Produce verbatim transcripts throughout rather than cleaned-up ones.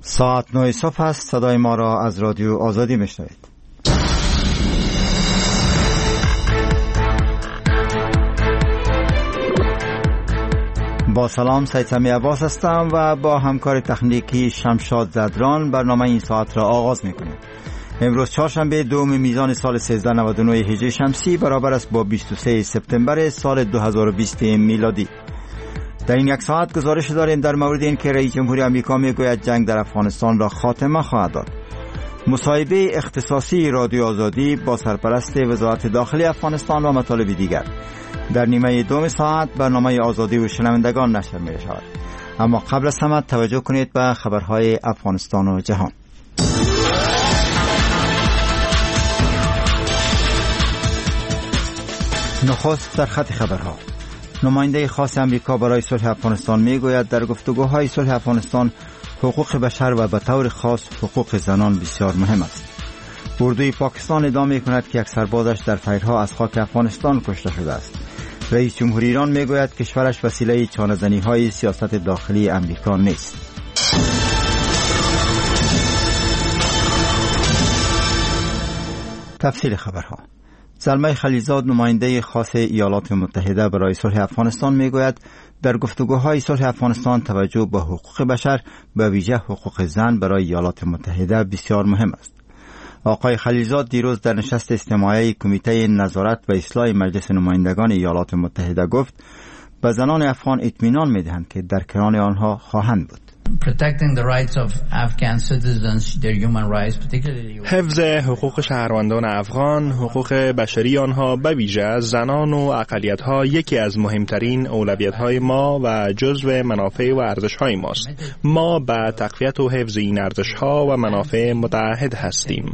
ساعت نه صبح است. صدای ما را از رادیو آزادی میشنوید. با سلام، سید سمی عباس هستم و با همکار تکنیکی شمشاد زدران برنامه این ساعت را آغاز میکنیم. امروز چهارشنبه دوم میزان سال سیزده نود و نه هجری شمسی برابر است با بیست و سه سپتامبر سال دو هزار و بیست میلادی. در این یک ساعت گزارش داریم در مورد این که رئیس جمهوری آمریکا میگوید جنگ در افغانستان را خاتمه خواهد داد. مصاحبه اختصاصی رادیو آزادی با سرپرست وزارت داخلی افغانستان و مطالب دیگر. در نیمه دوم ساعت برنامه آزادی و شنوندگان نشر می شود. اما قبل از همه توجه کنید به خبرهای افغانستان و جهان. نخست در خط خبرها. نماینده خاص امریکا برای صلح افغانستان میگوید در گفتگوهای صلح افغانستان حقوق بشر و به طور خاص حقوق زنان بسیار مهم است. اردوی پاکستان ادعا می‌کند که یک سربازش در فیرها از خاک افغانستان کشته شده است. رئیس جمهوری ایران میگوید کشورش وسیله چانه‌زنی‌های سیاست داخلی امریکا نیست. تفصیل خبرها. زلمه خلیلزاد نماینده خاص ایالات متحده برای صلح افغانستان میگوید در گفتگوهای صلح افغانستان توجه به حقوق بشر به ویژه حقوق زن برای ایالات متحده بسیار مهم است. آقای خلیلزاد دیروز در نشست اجتماعی کمیته نظارت و اصلاح مجلس نمایندگان ایالات متحده گفت به زنان افغان اطمینان میدهند که در کنار آنها خواهند بود. حفظ حقوق شهروندان افغان، حقوق بشری آنها به ویژه زنان و اقلیت‌ها یکی از مهمترین اولویت‌های ما و جزو منافع و ارزش‌های ماست. ما به تقویت و حفظ این ارزش‌ها و منافع متعهد هستیم.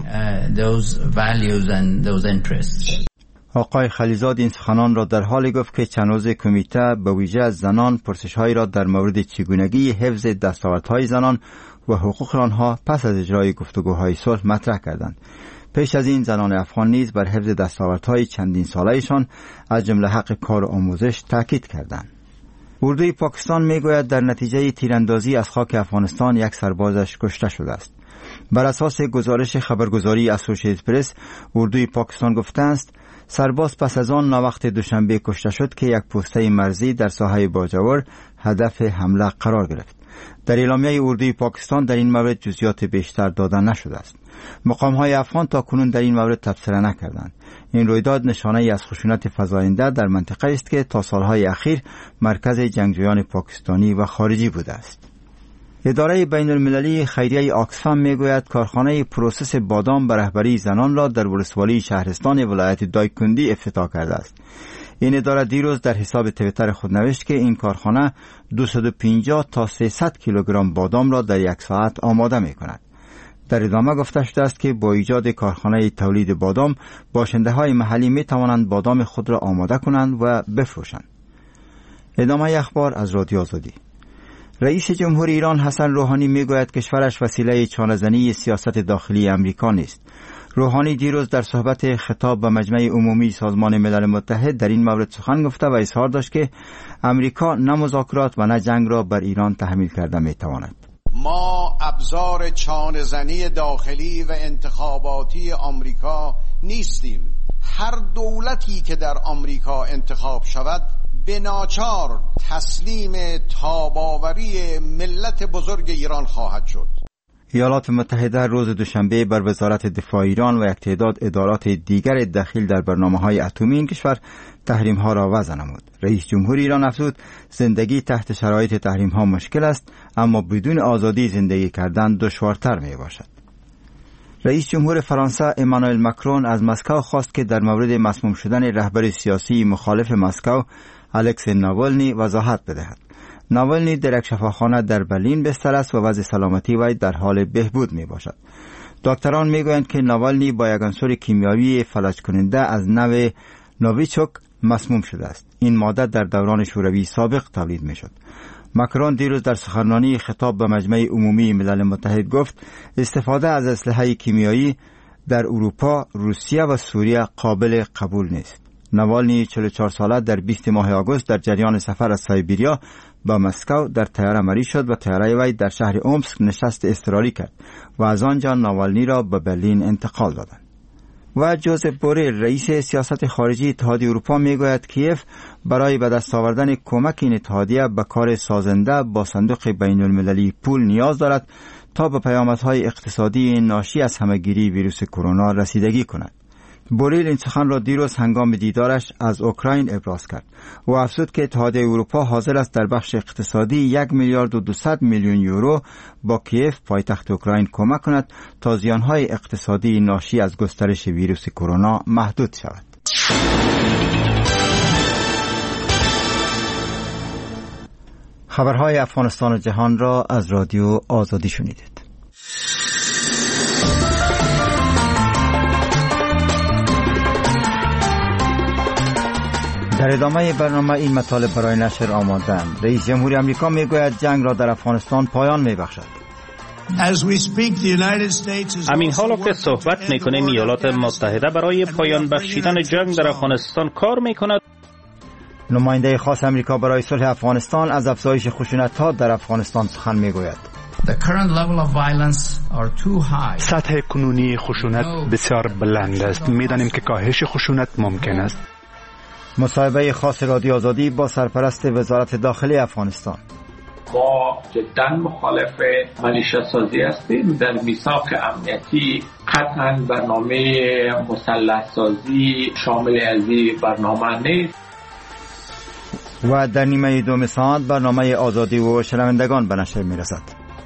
آقای خلیلزاد این سخنان را در حالی گفت که چند روز کمیته به ویژه از زنان پرسش‌هایی را در مورد چگونگی حفظ دستاوردهای زنان و حقوق آنها پس از اجرای گفتگوهای صلح مطرح کردند. پیش از این زنان افغان نیز بر حفظ دستاوردهای چندین ساله‌شان از جمله حق کار و آموزش تاکید کردند. اردوی پاکستان میگوید در نتیجه تیراندازی از خاک افغانستان یک سربازش کشته شده است. بر اساس گزارش خبرگزاری اسوسییتد پرس، اردوی پاکستان گفته است سرباز پس از آن ناوقت دوشنبه کشته شد که یک پوسته مرزی در ساحه باجور هدف حمله قرار گرفت. در اعلامیه اردوی پاکستان در این مورد جزئیات بیشتر داده نشده است. مقام‌های افغان تا کنون در این مورد تبصره نکردند. این رویداد نشانه‌ای از خشونت فزاینده در منطقه است که تا سالهای اخیر مرکز جنگجویان پاکستانی و خارجی بوده است. اداره بین المللی خیریه آکسفم میگوید کارخانه پروسس بادام به رهبری زنان را در ولسوالی شهرستان ولایت دایکندی افتتاح کرده است. این اداره دیروز در حساب توییتر خود نوشت که این کارخانه دویست و پنجاه تا سیصد کیلوگرم بادام را در یک ساعت آماده می کند. در ادامه گفته شده است که با ایجاد کارخانه تولید بادام باشنده های محلی می توانند بادام خود را آماده کنند و بفروشند. ادامه اخبار از رادیو آزادی. رئیس جمهوری ایران حسن روحانی میگوید کشورش وسیله چانه‌زنی سیاست داخلی امریکا نیست. روحانی دیروز در صحبت خطاب به مجمع عمومی سازمان ملل متحد در این مورد سخن گفته و اظهار داشت که امریکا نه مذاکرات و نه جنگ را بر ایران تحمیل کرده میتواند. ما ابزار چانه‌زنی داخلی و انتخاباتی آمریکا نیستیم. هر دولتی که در آمریکا انتخاب شود به ناچار تسلیم تاباوری ملت بزرگ ایران خواهد شد. ایالات متحده روز دوشنبه بر وزارت دفاع ایران و یک تعداد ادارات دیگر دخیل در برنامه‌های اتمی این کشور تحریم‌ها را وضع نمود. رئیس جمهوری ایران افزود زندگی تحت شرایط تحریم‌ها مشکل است، اما بدون آزادی زندگی کردن دشوارتر میباشد. رئیس جمهور فرانسه امانوئل ماکرون از مسکو خواست که در مورد مسموم شدن رهبر سیاسی مخالف مسکو الکسی ناوالنی وضاحت بدهد. ناوالنی در یک شفاخانه در برلین بستر است و وضع سلامتی وی در حال بهبود می باشد. دکتران می گویند که ناوالنی با یک عنصر کیمیایی فلج کننده از نوع نوویچوک مسموم شده است. این ماده در دوران شوروی سابق تولید می شد. ماکرون دیروز در سخنرانی خطاب به مجمع عمومی ملل متحد گفت استفاده از اسلحه کیمیایی در اروپا، روسیه و سوریه قابل قبول نیست. ناوالنی چهل و چهار ساله در بیست ماه آگوست در جریان سفر از سایبریا به مسکو در طیاره مری شد و طیاره وی در شهر اومسک نشست اضطراری کرد و از آنجا ناوالنی را به برلین انتقال دادند. و جوزف بوریل رئیس سیاست خارجی اتحادیه اروپا میگوید کیف برای به دست آوردن کمک این اتحادیه به کار سازنده با صندوق بین المللی پول نیاز دارد تا به پیامدهای اقتصادی ناشی از همهگیری ویروس کرونا رسیدگی کند. بوریل این سخن را دیروز هنگام دیدارش از اوکراین ابراز کرد و افزود که اتحادیه اروپا حاضر است در بخش اقتصادی یک میلیارد و دویست میلیون یورو با کیف پایتخت اوکراین کمک کند تا زیانهای اقتصادی ناشی از گسترش ویروس کرونا محدود شود. خبرهای افغانستان و جهان را از رادیو آزادی شنیدید. در ادامه برنامه این مطالب برای نشر آمادند. رئیس جمهوری آمریکا میگوید جنگ را در افغانستان پایان میبخشد. همین حالا که صحبت میکنیم ایالات متحده برای پایان بخشیدن جنگ در افغانستان کار میکند. نماینده خاص آمریکا برای صلح افغانستان از افزایش خشونت‌ها در افغانستان سخن میگوید. سطح کنونی خشونت بسیار بلند است. می‌دانیم که کاهش خشونت ممکن است. مصاحبه خاص رادیو آزادی با سرپرست وزارت داخلی افغانستان. ما جدا مخالف ملیشه سازی هستیم. در میثاق امنیتی قطعا برنامه مسلح سازی شامل از این برنامه نیست. و در نیمه دوم ساعت برنامه آزادی و شنوندگان به نشر میرسد.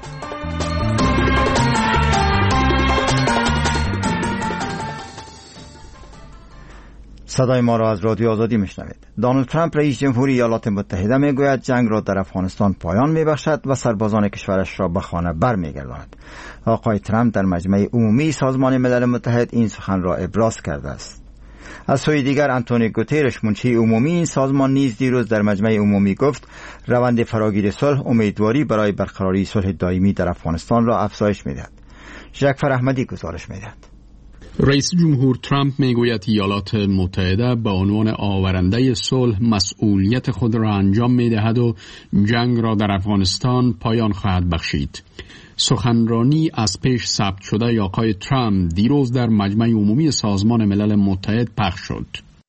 صدای ما را از رادیو آزادی میشنوید. دونالد ترامپ رئیس جمهوری ایالات متحده میگوید جنگ را در افغانستان پایان میبخشد و سربازان کشورش را به خانه برمیگرداند. آقای ترامپ در مجمع عمومی سازمان ملل متحد این سخن را ابراز کرده است. از سوی دیگر آنتونیو گوترش منشی عمومی این سازمان نیز دیروز در مجمع عمومی گفت روند فراگیر صلح امیدواری برای برقراری صلح دائمی در افغانستان را افزایش میدهد. جعفر احمدی گزارش میدهد. رئیس جمهور ترامپ میگوید ایالات متحده به عنوان آورنده صلح مسئولیت خود را انجام میدهد و جنگ را در افغانستان پایان خواهد بخشید. سخنرانی از پیش ثبت شده آقای ترامپ دیروز در مجمع عمومی سازمان ملل متحد پخش شد.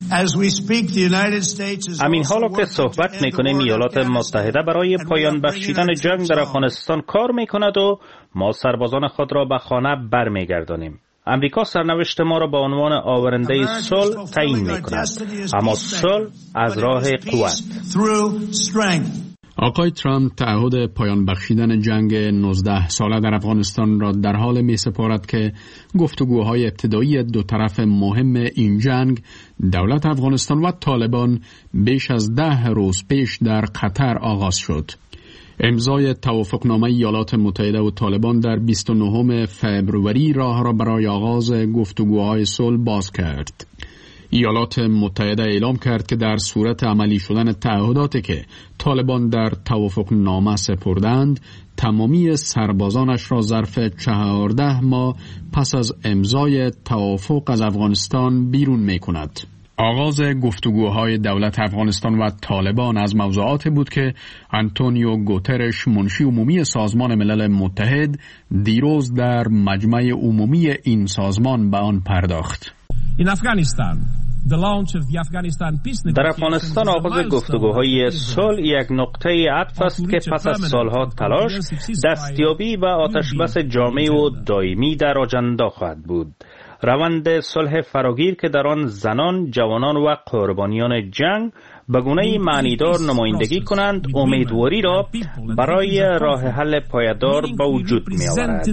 همین حالا که صحبت میکنیم ایالات متحده برای پایان بخشیدن جنگ در افغانستان کار میکند و ما سربازان خود را به خانه برمیگردانیم. امریکا سرنوشت ما را به عنوان آورنده صلح تعیین میکند، اما صلح از راه قوت. آقای ترامپ تعهد پایان بخشیدن جنگ نوزده ساله در افغانستان را در حال می سپارد که گفتگوهای ابتدایی دو طرف مهم این جنگ دولت افغانستان و طالبان بیش از ده روز پیش در قطر آغاز شد. امضای توافقنامه ایالات متحده و طالبان در بیست و نهم فوریه راه را برای آغاز گفتگوهای صلح باز کرد. ایالات متحده اعلام کرد که در صورت عملی شدن تعهداتی که طالبان در توافقنامه سپردند، تمامی سربازانش را ظرف چهارده ماه پس از امضای توافق از افغانستان بیرون می کند. آغاز گفتگوهای دولت افغانستان و طالبان از موضوعاتی بود که آنتونیو گوترش منشی عمومی سازمان ملل متحد دیروز در مجمع عمومی این سازمان به آن پرداخت. در افغانستان آغاز گفتگوهای صلح یک نقطه عطف است که پس از سالها تلاش دستیابی و آتشبس جامع و دائمی در آجنده خواهد بود. روند صلح فراگیر که در آن زنان، جوانان و قربانیان جنگ به گونه‌ای معنیدار نمایندگی کنند، امیدواری را برای راه حل پایدار به وجود می‌آورد.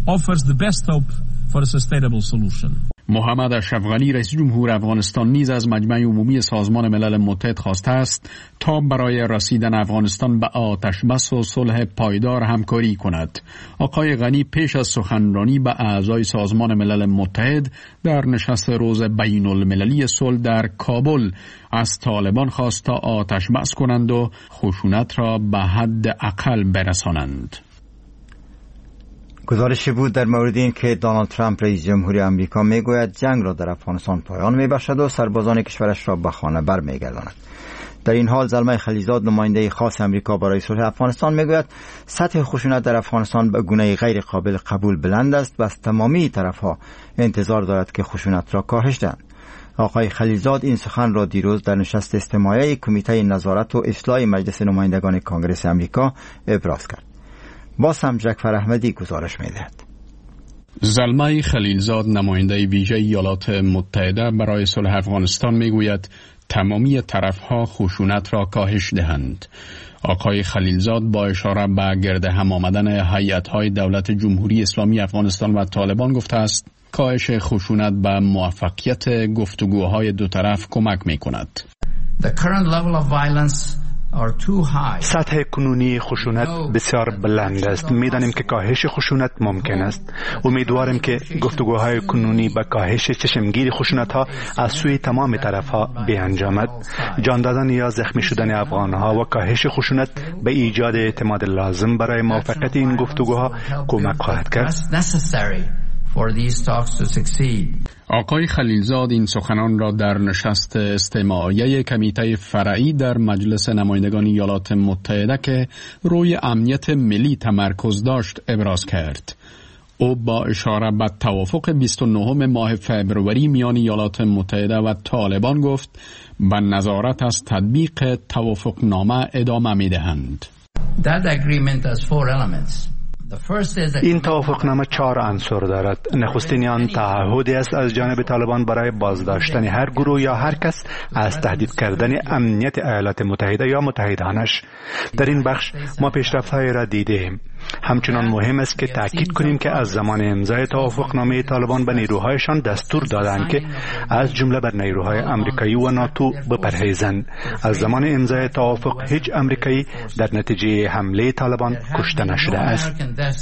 محمد اشرف غنی رئیس جمهور افغانستان نیز از مجمع عمومی سازمان ملل متحد خواسته است تا برای رسیدن افغانستان به آتشبس و صلح پایدار همکاری کند. آقای غنی پیش از سخنرانی به اعضای سازمان ملل متحد در نشست روز بین المللی صلح در کابل از طالبان خواست تا آتشبس کنند و خشونت را به حد اقل برسانند. گزارشی بود در مورد این که دونالد ترامپ رئیس جمهوری آمریکا میگوید جنگ را در افغانستان پایان میبخشد و سربازان کشورش را به خانه برمیگرداند. در این حال زلمه خلیلزاد نماینده خاص امریکا برای صلح افغانستان میگوید سطح خشونت در افغانستان به گونه غیر قابل قبول بلند است و از تمامی طرفها انتظار دارد که خشونت را کاهش دهند. آقای خلیلزاد این سخن را دیروز در نشست استماعی کمیته نظارت و اصلاح مجلس نمایندگان کانگرس امریکا ابراز کرد. باز هم جعفر احمدی گزارش می‌دهد. زلمه خلیلزاد نماینده ویژه ایالات متحده برای صلح افغانستان میگوید تمامی طرفها خشونت را کاهش دهند. آقای خلیلزاد با اشاره به گرد هم آمدن هیئت‌های دولت جمهوری اسلامی افغانستان و طالبان گفته است کاهش خشونت به موفقیت گفتگوهای دو طرف کمک می‌کند. سطح کنونی خشونت بسیار بلند است. می‌دانیم که کاهش خشونت ممکن است. امیدواریم که گفتگوهای کنونی به کاهش چشمگیر خشونت‌ها از سوی تمام طرف‌ها بیانجامد. جان دادن یا زخمی شدن افغان‌ها و کاهش خشونت به ایجاد اعتماد لازم برای موفقیت این گفتگوها کمک خواهد کرد. آقای خلیلزاد این سخنان را در نشست استماعی کمیته فرعی در مجلس نمایندگان ایالات متحده که روی امنیت ملی تمرکز داشت ابراز کرد. او با اشاره به توافق بیست و نهم ماه فبروری میان ایالات متحده و طالبان گفت به نظارت از تطبیق توافقنامه ادامه می‌دهند. این توافقنامه چهار عنصر دارد. نخستین آن تعهدی است از جانب طالبان برای بازداشتن هر گروه یا هر کس از تهدید کردن امنیت ایالات متحده یا متحدانش. در این بخش ما پیشرفت‌هایی را دیدیم. همچنان مهم است که تأکید کنیم که از زمان امضای توافقنامه طالبان به نیروهایشان دستور دادند که از جمله بر نیروهای آمریکایی و ناتو بپرهیزند. از زمان امضای توافق هیچ آمریکایی در نتیجه حمله طالبان کشته نشده است.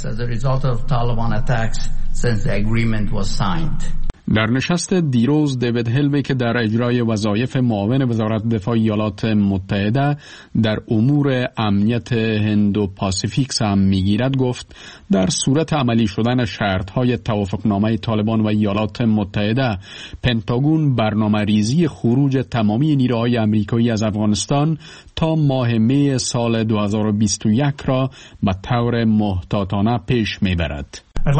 در نشست دیروز دیوید هلوی که در اجرای وظایف معاون وزارت دفاع ایالات متحده در امور امنیت هند و پاسیفیک سهم میگیرد گفت در صورت عملی شدن شرطهای توافقنامه طالبان و ایالات متحده پنتاگون برنامه ریزی خروج تمامی نیروهای آمریکایی از افغانستان تا ماه می سال دو هزار و بیست و یک را به طور محتاطانه پیش میبرد.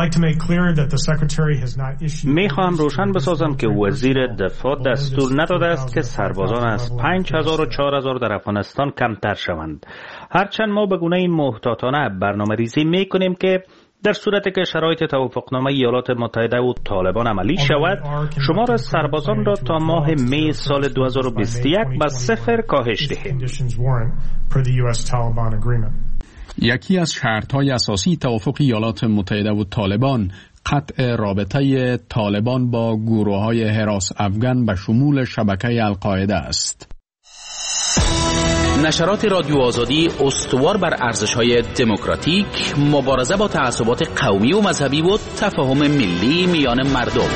می خواهم روشن بسازم که وزیر دفاع دستور نداده است که سربازان از پنج هزار و چهار هزار در افغانستان کمتر شوند. هرچند ما به گونه محتاطانه برنامه ریزی می کنیم که در صورتی که شرایط توافقنامه ایالات متحده و طالبان عملی شود شمار سربازان را تا ماه می سال دو هزار و بیست و یک به صفر کاهش دهیم. یکی از شرط‌های اساسی توافق ایالات متحده و طالبان قطع رابطه طالبان با گروه‌های حراس افغان به شمول شبکه القاعده است. نشرات رادیو آزادی استوار بر ارزش‌های دموکراتیک، مبارزه با تعصبات قومی و مذهبی و تفاهم ملی میان مردم.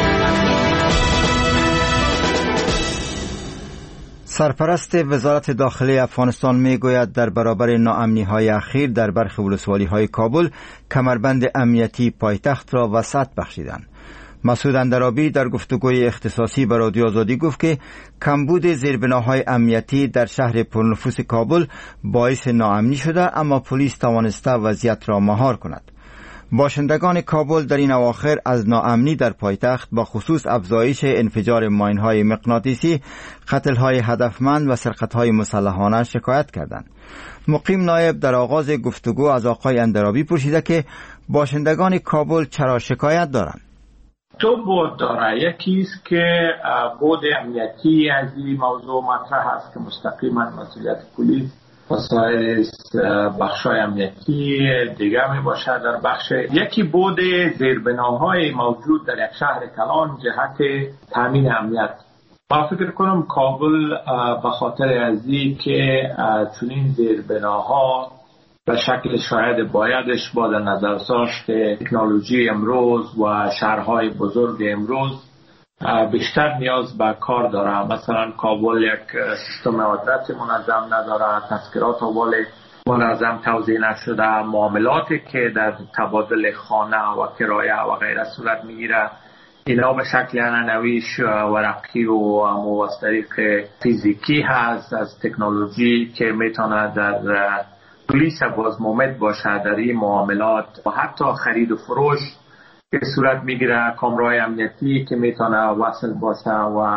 سرپرست وزارت داخلی افغانستان میگوید در برابر ناامنی‌های اخیر در برخی ولسوالی‌های کابل کمربند امنیتی پایتخت را وسعت بخشیدند. مسعود اندرابی در گفتگوی اختصاصی با رادیو آزادی گفت که کمبود زیربناهای امنیتی در شهر پرنفوس کابل باعث ناامنی شده، اما پلیس توانسته وضعیت را مهار کند. باشندگان کابل در این اواخر از ناامنی در پایتخت با خصوص افزایش انفجار ماین‌های مغناطیسی، قتل‌های هدفمند و سرقت‌های مسلحانه شکایت کردند. مقیم نایب در آغاز گفتگو از آقای اندرابی پرسیده که باشندگان کابل چرا شکایت دارند. دو بود داره. یکی است که بود امنیتی از این موضوع مطرح است که مستقیما مسئولیت پلیس و سایر بخش‌های امنیتی دیگر می باشد. در بخش یکی بود زیربناهای موجود در یک شهر کلان جهت تامین امنیت. ما فکر کنم کابل به خاطر از این که چنین زیربناها به شکل شاید بایدش با در نظر داشت تکنولوژی امروز و شهرهای بزرگ امروز بیشتر نیاز به کار داره. مثلا کابل یک سیستم آدرس منظم نداره، تذکرات اول منظم توزیع نشده، معاملاتی که در تبادل خانه و کرایه و غیره صورت میگیره اینا به شکل عنعنویش ورقی و امو از طریق فیزیکی هست، از تکنولوژی که میتونه در پلیس باز مومد باشه در این معاملات و حتی خرید و فروش که صورت میگیره، کامرای امنیتی که میتونه وصل باشه و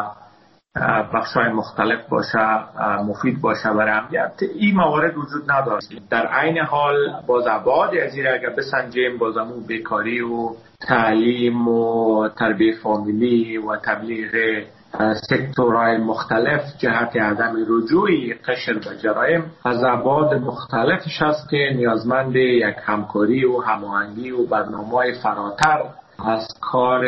بخشای مختلف باشه، مفید باشه برای امنیت. این موارد وجود نداره. در عین حال باز ابعاد از این اگر بسنجیم، بازمون بیکاری و تعلیم و تربیه فامیلی و تبلیغ سکتورهای مختلف جهت عدم رجوعی قشر به جرایم از ابعاد مختلفش هست که نیازمند یک همکاری و هماهنگی و برنامه‌های فراتر از کار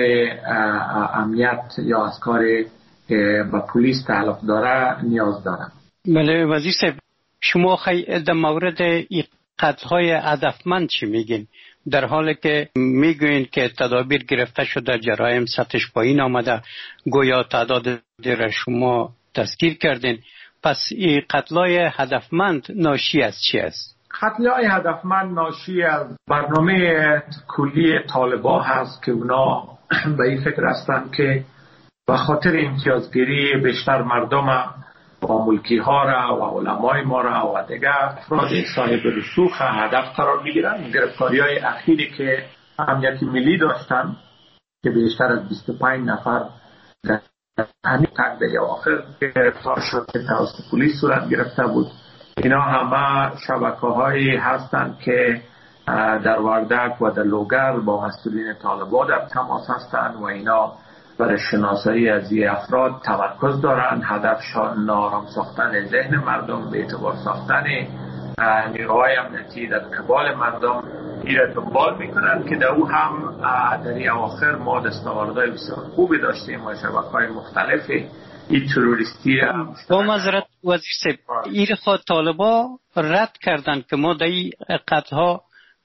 امنیت یا از کار که با پلیس تعلق داره نیاز دارم. بله وزیر صاحب، شما خیلی در مورد این قتل‌های هدفمند چی میگین؟ در حالی که میگوین که تدابیر گرفته شده، جرایم سطحش پایین آمده، گویا تعداد را شما تذکیر کردین، پس این قتل‌های هدفمند ناشی از چی است؟ قتل‌های هدفمند ناشی از برنامه کلی طالبان هست که اونا به این فکر هستند که به خاطر امتیازگیری بیشتر مردم و ملکی ها را و علمای ما را و دیگر افراد صاحب رسوخ هدف قرار میگیرن. گرفتاری های اخیری که امنیت ملی داشتن که بیشتر از بیست و پنج نفر در همین تقدیر آخر گرفتار شد که توسط پلیس صورت گرفته بود، اینا همه شبکه هایی هستند که در وردک و در لوگر با مسئولین طالبان در تماس هستند و اینا برای شناسایی از این افراد تمرکز دارند. هدفشان نارام ساختن ذهن مردم، به اعتبار ساختن نیروهای امنیتی در قبال مردم این را دنبال میکنند که در او هم در این اواخر ما دستاوردهای بسیار خوبی داشتیم و شبکه‌های مختلفی این تروریستی را با معذرت وزیر صاحب، این خود طالبا رد کردند که ما در این قتل‌ها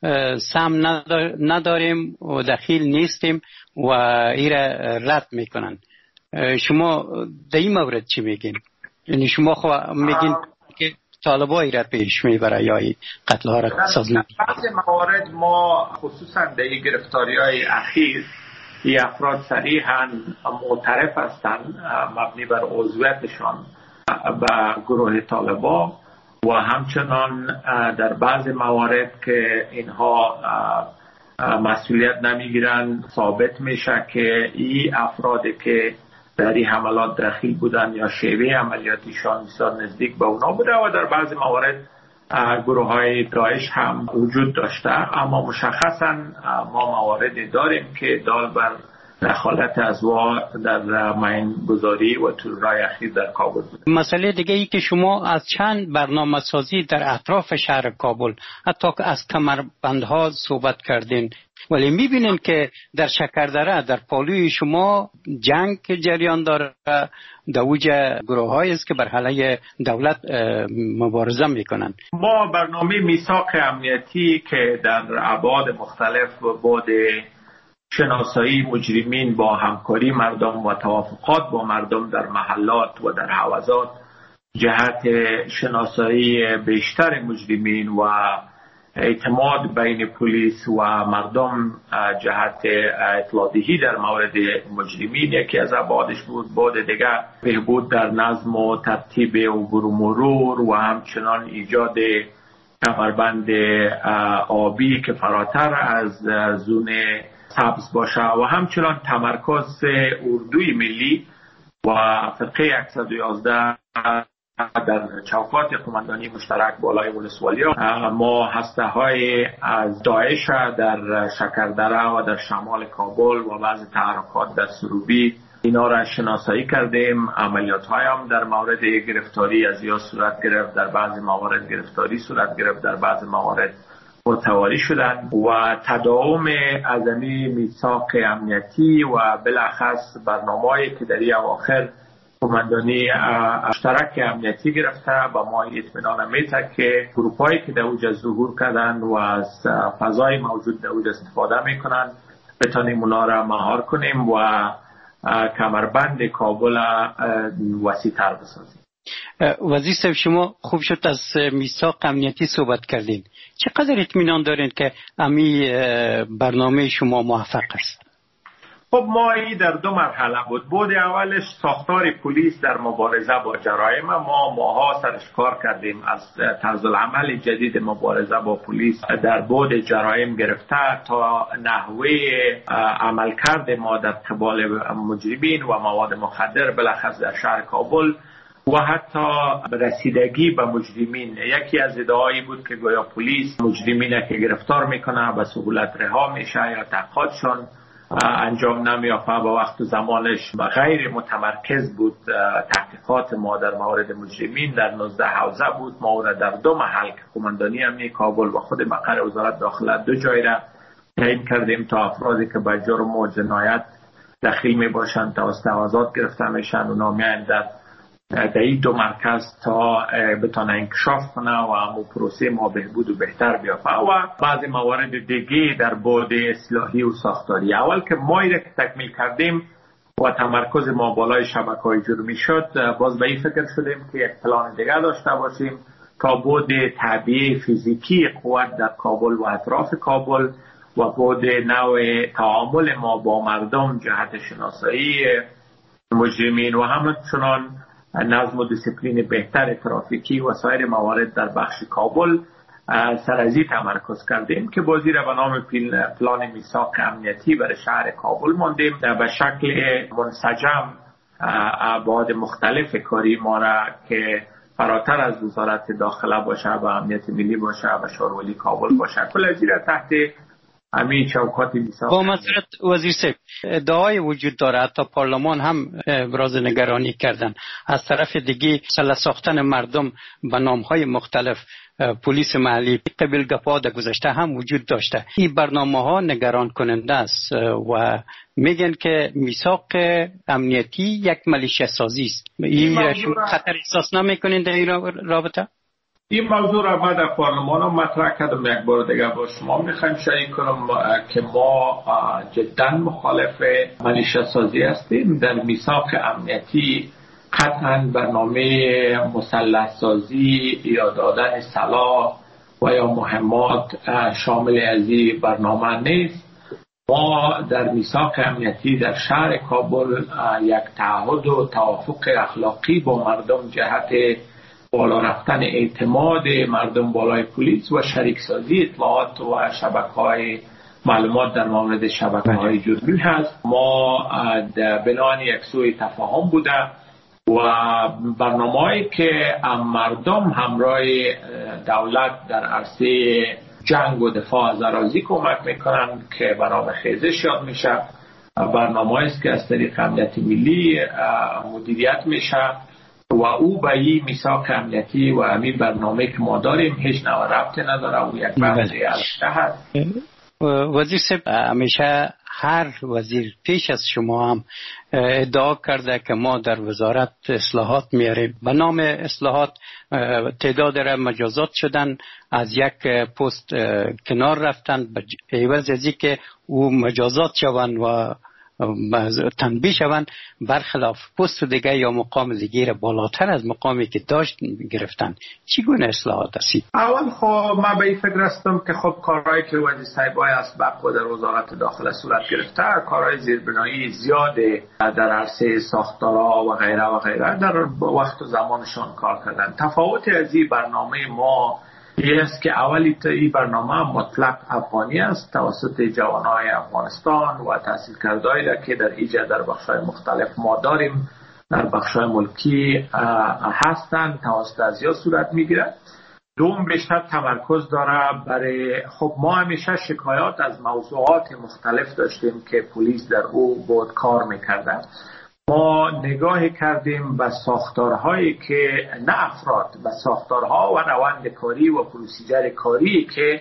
سهم نداریم و دخیل نیستیم و این رد میکنن. شما در این مورد چی میگین؟ یعنی شما خو میگین که طالبا این را پیش میبره یا این قتل ها را سازمان؟ در بعض موارد ما خصوصا در این گرفتاری های اخیر این افراد صریحاً معترف هستند مبنی بر عضویتشان به گروه طالبا و همچنان در بعض موارد که اینها مسئولیت نمیگیرن ثابت میشه که این افرادی که در این حملات دخیل بودن یا شیوه عملیاتیشان بسیار نزدیک به اونا بوده و در بعض موارد گروه های داعش هم وجود داشته، اما مشخصا ما مواردی داریم که دال بر دخالت ازوا در ماین گذاری و تورای اخیر در کابل بود. مسئله دیگه ای که شما از چند برنامه سازی در اطراف شهر کابل حتی که از کمربندها صحبت کردین، ولی میبینیم که در شکردره در پالوی شما جنگ جریان داره، دوج گروه هایی است که بر علیه دولت مبارزه میکنن. ما برنامه میثاق امنیتی که در ابعاد مختلف و بعد شناسایی مجرمین با همکاری مردم و توافقات با مردم در محلات و در حوزات جهت شناسایی بیشتر مجرمین و اعتماد بین پلیس و مردم جهت اطلاع‌دهی در مورد مجرمین یکی از ابعادش بود. بعد دیگر بهبود در نظم و ترتیب عبور و مرور و همچنان ایجاد کمربند آبی که فراتر از زون سبز باشه و همچنان تمرکز اردوی ملی و فرقه صد و یازده در چوکات قماندانی مشترک بالای ولسوالی. ما هسته های از داعش در شکردره و در شمال کابل و بعضی تحرکات در سروبی اینا را شناسایی کردیم. عملیات های هم در مورد گرفتاری از یا صورت گرفت، در بعضی موارد گرفتاری صورت گرفت، در بعضی موارد متواری شدن و تداوم عظمی میثاق امنیتی و بالاخص برنامه‌ای که در این اواخر قماندانی اشتراک امنیتی گرفته با ما اطمینان میده که گروپایی که در اوج ظهور کردن و از فضای موجود در اوج استفاده میکنن بتانیم اونا را مهار کنیم و کمربند کابل وسیع‌تر بسازیم. وزیر صاحب شما خوب شد از میثاق امنیتی صحبت کردین. چقدر اطمینان دارین که امی برنامه شما موفق است؟ خب ما ای در دو مرحله بود. بود اولش ساختار پلیس در مبارزه با جرایم. ما ماها سرش کار کردیم از طرز العمل جدید مبارزه با پلیس در بود جرایم گرفته تا نحوه عملکرد ما در قبال مجرمین و مواد مخدر بالاخص در شهر کابل و حتی رسیدگی به مجرمین. یکی از ادعایی بود که گویا پلیس مجرمین که گرفتار میکنه به سهولت رها میشه یا تحقیقاتشون انجام نمیافته. با وقت زمانش غیر متمرکز بود تحقیقات ما در مورد مجرمین. در نوزده حوزه بود. ما را در دو محل که قماندانی امنیه کابل و خود مقر وزارت داخله دو جای را تعیین کردیم تا افرادی که به جرم و جنایت دخیل می باشند توسط آزاد گرفته میشن و نامیان در در این دو مرکز تا بتونه انکشاف کنه و همون پروسه ما بهبود و بهتر بیافته. و بعضی موارد دیگه در بعد اصلاحی و ساختاری. اول که ما را که تکمیل کردیم و تمرکز ما بالای شبکه‌های جرمی شد، باز به این فکر شدیم که یک پلان دیگه داشته باشیم تا بعد تعبیه فیزیکی قوت در کابل و اطراف کابل و بعد نوع تعامل ما با مردم جهت شناسایی مجرمین و همچنان نظم و دیسیپلین بهتر ترافیکی و سایر موارد در بخش کابل سرازی تمرکز کردیم که بازی را به نام پلان میثاق امنیتی برای شهر کابل ماندیم. به شکل منسجم ابعاد مختلف کاری ما را که فراتر از وزارت داخله باشه و امنیت ملی باشه و شورولی کابل باشه کل از را تحت همین چوکات میثاق. با مسئولت وزیر صاحب ادعای وجود داره، حتی پارلمان هم ابراز نگرانی کردن از طرف دیگه سله ساختن مردم به نامهای مختلف. پلیس محلی قبل گپا در گذشته هم وجود داشته. این برنامه ها نگران کننده است و میگن که میثاق امنیتی یک ملیشه سازی است. این خطر احساس نمیکنین در این رابطه؟ این موضوع را بعد از پارلمان هم مطرح کردم. یک بار دیگه با شما میخوایم شریک کنم که ما جدا مخالف ملیشه سازی هستیم. در میثاق امنیتی قطعا برنامه مسلح سازی یا دادن سلاح و یا مهمات شامل از این برنامه نیست. ما در میثاق امنیتی در شهر کابل یک تعهد و توافق اخلاقی با مردم جهت بالا رفتن اعتماد مردم بالای پلیس و شریک سازی اطلاعات و شبکه‌های معلومات در مورد شبکه‌های جرمی هست. ما بنان یک سوی تفاهم بوده و برنامه‌ای که مردم همراه دولت در عرصه جنگ و دفاع از اراضی کمک میکنن که برنامه خیزش یاد میشه. برنامه‌ای است که از طریق امنیت ملی مدیریت میشه و او به این میثاق امنیتی و همین برنامه که ما داریم هیچ نوع ربطی نداره و یک بحثی البته هست. وزیر صاحب همیشه هر وزیر پیش از شما هم ادعا کرده که ما در وزارت اصلاحات میاریم. به نام اصلاحات تعداد را مجازات شدن، از یک پست کنار رفتن به عوض از اینکه او مجازات شوند و تنبیه شوند برخلاف پست دیگه یا مقام دیگه را بالاتر از مقامی که داشت گرفتن. چگونه اصلاحات هستی؟ اول خب من به این فکر هستم که خب کارهایی که وزیر صاحبای اسبق و در وزارت داخله صورت گرفته کارهای زیربنایی زیاده در عرصه ساختارها و غیره و غیره در وقت و زمانشان کار کردن. تفاوت از این برنامه ما این است که اولی تا این برنامه مطلق افغانی است توسط جوانای افغانستان و تحصیل کردهایی که در ایجاد در بخش‌های مختلف ما داریم در بخش‌های ملکی هستند توسط ازیا صورت میگیره. دوم بیشتر تمرکز داره برای خب ما همیشه شکایات از موضوعات مختلف داشتیم که پلیس در او بود کار میکرده. ما نگاه کردیم به ساختارهایی که نه افراد به ساختارها و روند کاری و پروسیجر کاری که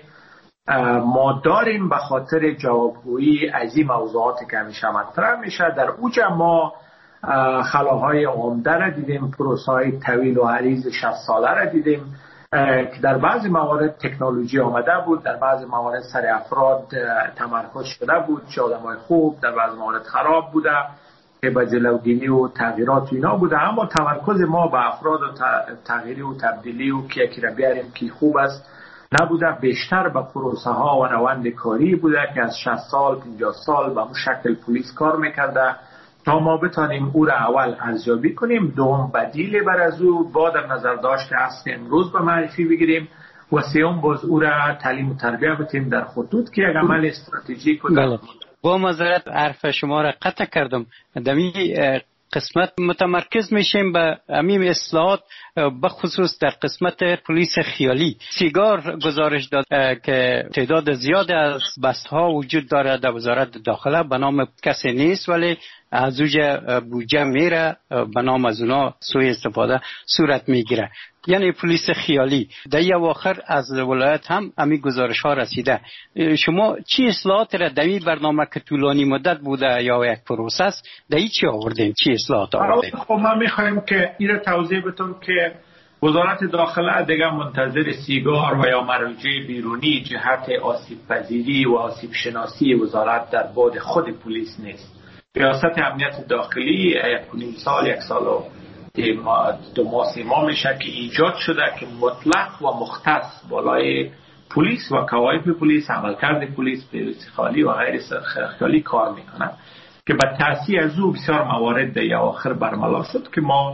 ما داریم به خاطر جوابگویی از این موضوعاتی که همیشه مطرح میشه. در اوج ما خلاهای عمده را دیدیم، پروسه‌های طویل و عریض شصت ساله را دیدیم که در بعضی موارد تکنولوژی آمده بود، در بعضی موارد سر افراد تمرکز شده بود چه آدمای خوب، در بعضی موارد خراب بوده که با جلوگیری و تغییرات اینا بوده. اما تمرکز ما به افراد و تغییری و تبدیلی و که یکی را بیاریم که خوب است نبوده، بیشتر به پروسه ها و روند کاری بوده که از شصت سال پنجاه سال به اون شکل پلیس کار میکرده تا ما بتانیم او را اول ارزیابی کنیم، دوم بدیل بر از او با در نظر داشت اصل امروز به معرفی بگیریم و سوم باز او را تعلیم و تربیه بتیم در خطوط که یک عمل استراتژیک و با معذرت حرف شما را قطع کردم. دمی قسمت متمرکز میشیم به همین اصلاحات، به خصوص در قسمت پلیس خیالی. سیگار گزارش داد که تعداد زیاد از بستها وجود داره در وزارت داخله به نام کسی نیست ولی از اوجه بودجه میره به نام از اونا سوء استفاده صورت میگیره، یعنی پلیس خیالی. در یه اواخر از ولایت هم همین گزارش ها رسیده. شما چی اصلاحات را در این برنامه که طولانی مدت بوده یا یک پروسه است در این چی آوردین؟ چی اصلاحات آوردین؟ خب ما میخوایم که این را توضیح بتون که وزارت داخله دیگه منتظر سیگار و یا مراجع بیرونی جهت آسیب پذیری و آسیب شناسی وزارت در بعد خود پلیس نیست. ریاست امنیت داخلی یک نیم سال یک سال و دو ماه سه ماه میشه که ایجاد شده که مطلق و مختص بالای پلیس و کوایف پلیس، عملکرد پلیس، پلیس خالی و غیر خالی کار میکنن که به تأثیر از او بسیار موارد در آخر برملا شد که ما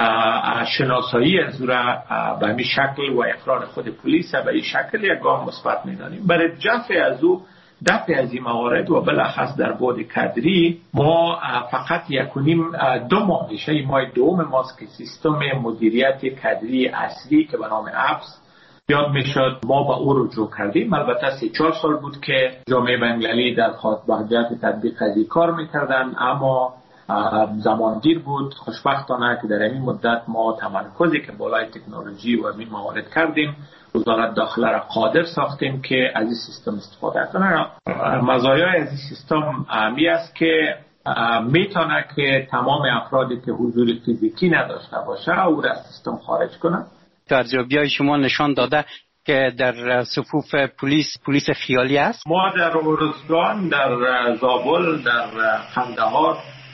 شناسایی از او را به همین شکل و اقرار خود پلیس به این شکل یک گام مثبت میدانیم. برای جفع از او دفع از این موارد و بالاخص در بعد کادری ما فقط یک و نیم دو ماه میشه، این ماه دوم ماست که سیستم مدیریت کادری اصلی که به نام ابس یاد میشد ما با او رجوع کردیم. البته سه چهار سال بود که جامعه بین‌المللی در خاطر تطبیق از کار میکردن، اما زمان دیر بود. خوشبختانه که در این مدت ما تمرکزی که بالای تکنولوژی و این موارد کردیم، وزارت داخله را قادر ساختیم که از این سیستم استفاده کنه. مزایای از این سیستم می است که میتونه که تمام افرادی که حضور فیزیکی نداشته باشه او را از سیستم خارج کنه. تجربیات شما نشان داده که در صفوف پلیس پلیس خیالی است. ما در ارزگان، در زابل، در قندهار،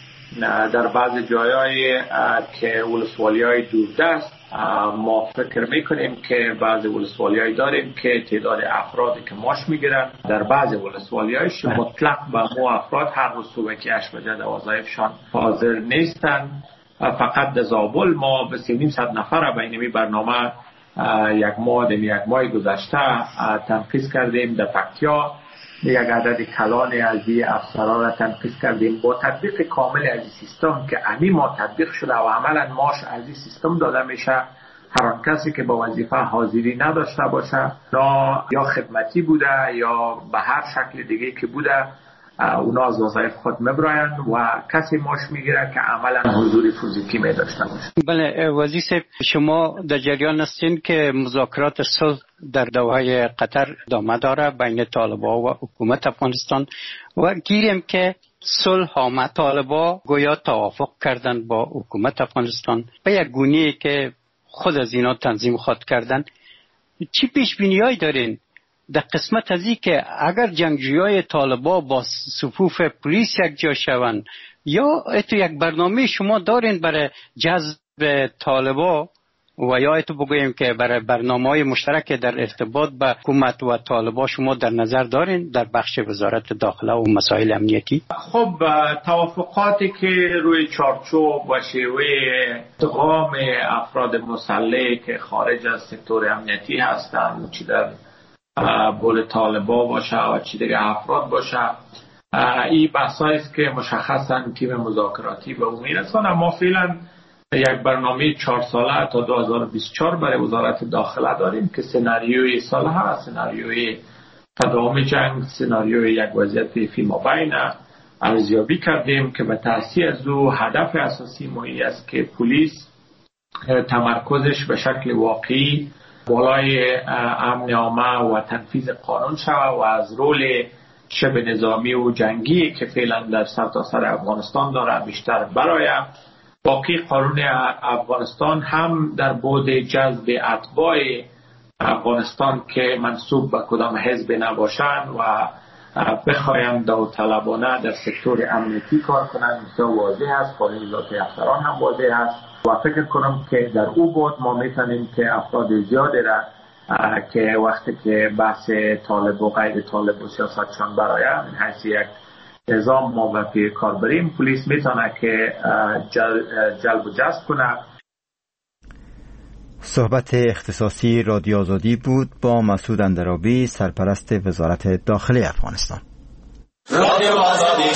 در بعض جایهای که ولسوالی‌های دوردست ما فکر میکنیم که بعض ولسوالی‌های داریم که تعداد افرادی که ماش میگیرن در بعض ولسوالی‌هایش مطلق به مو افراد هر روز صبح که هشت بجه در وظایفشان حاضر نیستن. فقط در زابل ما به سه و نیم صد نفر به این برنامه یک ماه یک ماه گذشته تنفیذ کردیم. در پکتیا یک عدد کلان از این افسران را تنفیذ کردیم با تطبیق کامل از این سیستم که امی ما تطبیق شده و عملا ماش از این سیستم داده میشه. هر آن کسی که با وظیفه حاضری نداشته باشه یا خدمتی بوده یا به هر شکل دیگه که بوده اونا از وظایف خود میبراین و کسی ماش میگیره که عملا حضور فیزیکی می داشته باشه. بله وزیر شما در جریان هستین که مذاکرات صلح در دوحه قطر ادامه داره بین طالبان و حکومت افغانستان و گیریم که صلح آمد. طالبان گویا توافق کردن با حکومت افغانستان به یک گونه‌ای که خود از اینا تنظیم خود کردن. چی پیش بینی‌هایی دارین در قسمت از این که اگر جنگجویای طالبان با صفوف پلیس یک جا شوند یا اتو یک برنامه شما دارین برای جذب طالبان و یا اتو بگوییم که برای برنامه‌های مشترک در ارتباط با حکومت و طالبان شما در نظر دارین در بخش وزارت داخله و مسائل امنیتی؟ خب توافقاتی که روی چارچوب و شیوه ادغام افراد مسلح که خارج از سکتور امنیتی هستند، چی در بول طالبان باشه و چی دیگه افراد باشه، این بحثایی است که مشخصا تیم مذاکراتی به اون میرسونه. ما فعلا یک برنامه چهار ساله تا دو هزار و بیست و چهار برای وزارت داخله داریم که سناریوی سال ها، سناریوی تداوم جنگ، سناریوی یک وضعیت فیما بین ارزیابی کردیم که به تأثیر از او هدف اساسی ما است که پلیس تمرکزش به شکل واقعی بالای امن عامه و تنفیذ قانون شود و از رول شبه نظامی و جنگی که فعلا در سرتاسر افغانستان داره بیشتر برای باقی قانون افغانستان هم در بعد جذب اتباع افغانستان که منسوب به کدام حزب نباشند و بخواهند داوطلبانه در سکتور امنیتی کار کنند بسیار واضح است. قانون اضافه افسران هم واضح است و فکر کنم که در او بود ما میتونیم که افراد زیادی را که وقتی که بحث طالب و غیر طالب و سیاستشان برایم این حیث یک نظام ما به پی کار بریم، پلیس میتونه که جل جلب و جذب کنه. صحبت اختصاصی رادیو آزادی بود با مسعود اندرابی، سرپرست وزارت داخلی افغانستان. رادیو آزادی.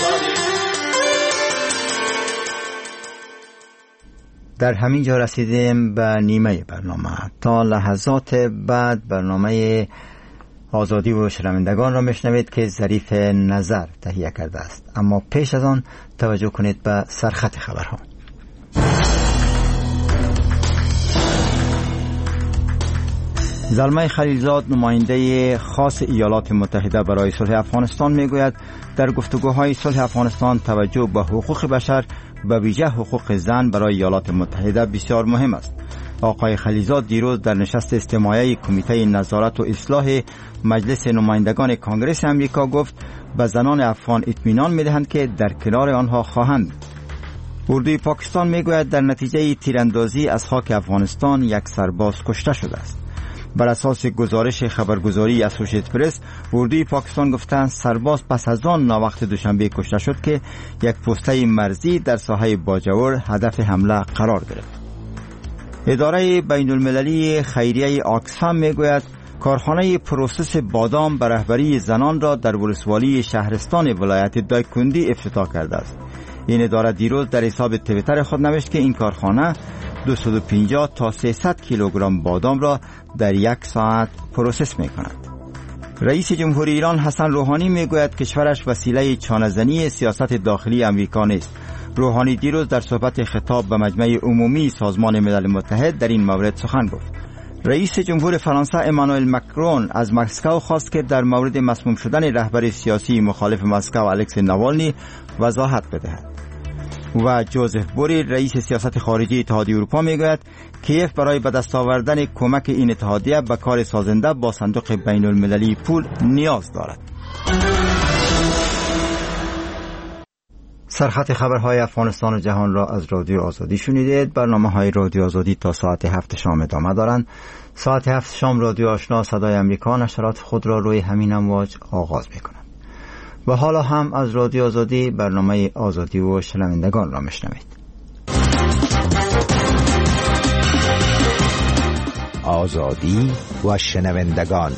در همین جا رسیدیم به نیمه برنامه. تا لحظات بعد برنامه آزادی و شنوندگان را میشنوید که ظریف نظر تهیه کرده است، اما پیش از آن توجه کنید به سرخط خبرها. زلمه خلیلزاد، نماینده خاص ایالات متحده برای صلح افغانستان، میگوید در گفتگوهای صلح افغانستان توجه به حقوق بشر، به ویژه حقوق زن برای ایالات متحده بسیار مهم است. آقای خلیلزاد دیروز در نشست استماعی کمیته نظارت و اصلاح مجلس نمایندگان کانگرس امریکا گفت به زنان افغان اطمینان می‌دهند که در کنار آنها خواهند. اردوی پاکستان میگوید در نتیجه تیراندازی از خاک افغانستان یک سرباز کشته شده است. بر اساس گزارش خبرگزاری اسوشییتد پرس، اردوی پاکستان گفتند سرباز پس از آن ناوقت دوشنبه کشته شد که یک پسته مرزی در ساحه باجور هدف حمله قرار گرفت. اداره بین المللی خیریه آکسفم میگوید کارخانه پروسس بادام به رهبری زنان را در ولسوالی شهرستان ولایت دایکندی افتتاح کرده است. این اداره دیروز در حساب توییتر خود نوشت که این کارخانه دویست و پنجاه تا سیصد کیلوگرم بادام را در یک ساعت پروسس می کند. رئیس جمهوری ایران حسن روحانی می گوید کشورش وسیله چانه‌زنی سیاست داخلی امریکا نیست. روحانی دیروز در صحبت خطاب به مجمع عمومی سازمان ملل متحد در این مورد سخن گفت. رئیس جمهور فرانسه امانوئل مکرون از مسکو خواست که در مورد مسموم شدن رهبر سیاسی مخالف مسکو الکسی ناوالنی وضاحت بدهد. و جوزف بوریل رئیس سیاست خارجی اتحادیه اروپا میگوید کیف برای به دست آوردن کمک این اتحادیه به کار سازنده با صندوق بین المللی پول نیاز دارد. سرخط خبرهای افغانستان و جهان را از رادیو آزادی شنیدید. برنامه های رادیو آزادی تا ساعت هفت شام ادامه دارند. ساعت هفت شام رادیو آشنا صدای امریکا نشرات خود را روی همین امواج آغاز می‌کند. و حالا هم از رادیو آزادی برنامه آزادی و شنوندگان را میشنوید. آزادی و شنوندگان.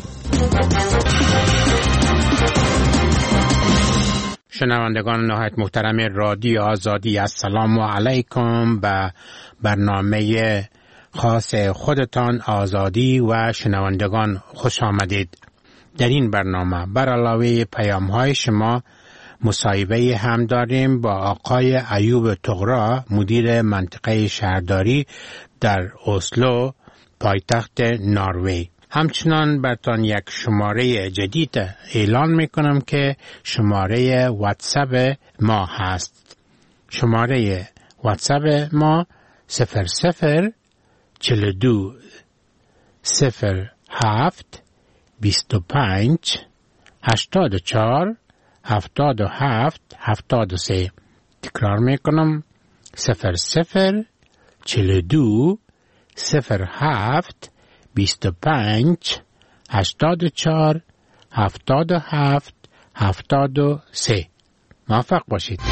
شنوندگان نهایت محترم رادیو آزادی، السلام علیکم. به برنامه خاص خودتان آزادی و شنوندگان خوش آمدید. در این برنامه بر علاوه پیام های شما مصاحبه هم داریم با آقای ایوب طغرا، مدیر منطقه شهرداری در اسلو، پایتخت نروژ. همچنان براتون یک شماره جدید اعلان میکنم که شماره واتساپ ما هست. شماره واتساپ ما صفر صفر چهل و دو صفر هفت بیست و پنج هشتاد و چهار هفتاد و هفت هفتاد و سه. تکرار میکنم صفر صفر چهل و دو صفر هفت بیست و پنج هشتاد و چهار هفتاد و هفت هفتاد و سه. موفق باشید.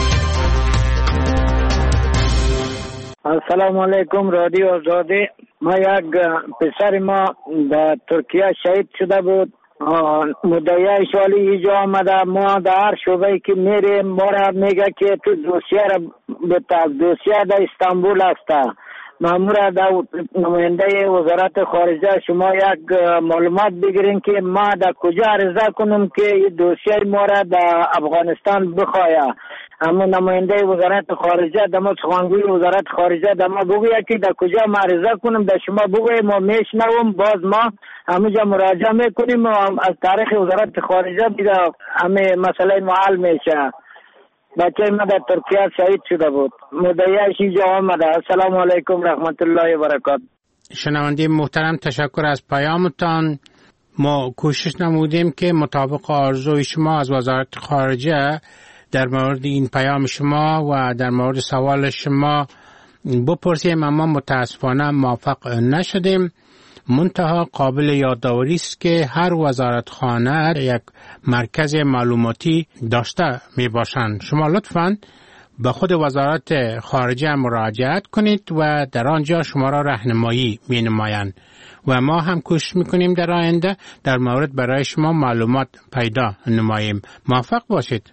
السلام علیکم رادیو آزادی. ما یک پسر ما در ترکیه شهید شده بود. مدعی سوالی اینجا آمده. ما در هر شعبه که میریم ما را میگه که تو دوسیه را بتا دوسیه در استانبول است. مامور در نماینده وزارت خارجه شما یک معلومات بگیرین که ما در کجا عرضه کنم که این دوسیه ما را در افغانستان بخواهد. اما نماینده وزارت خارجه دما سخنگوی وزارت خارجه دما بگوید که در کجا معرضه کنم، در شما بگوید ما میشنوم، باز ما همونجا مراجعه میکنیم و از تاریخ وزارت خارجه دیگه همه مسئله محل میشه. بچه ما در ترکیه شهید شده بود. مدعیش اینجا آمده. السلام علیکم رحمت الله و برکاته. شنونده محترم تشکر از پیامتان. ما کوشش نمودیم که مطابق آرزوی شما از وزارت خارجه در مورد این پیام شما و در مورد سوال شما بپرسیم، اما متاسفانه موفق نشدیم. منتها قابل یادآوری است که هر وزارتخانه یک مرکز معلوماتی داشته می باشند. شما لطفاً به خود وزارت خارجه مراجعت کنید و در آنجا شما را راهنمایی می نمایند و ما هم کوشش می کنیم در آینده در مورد برای شما معلومات پیدا نماییم. موفق باشید.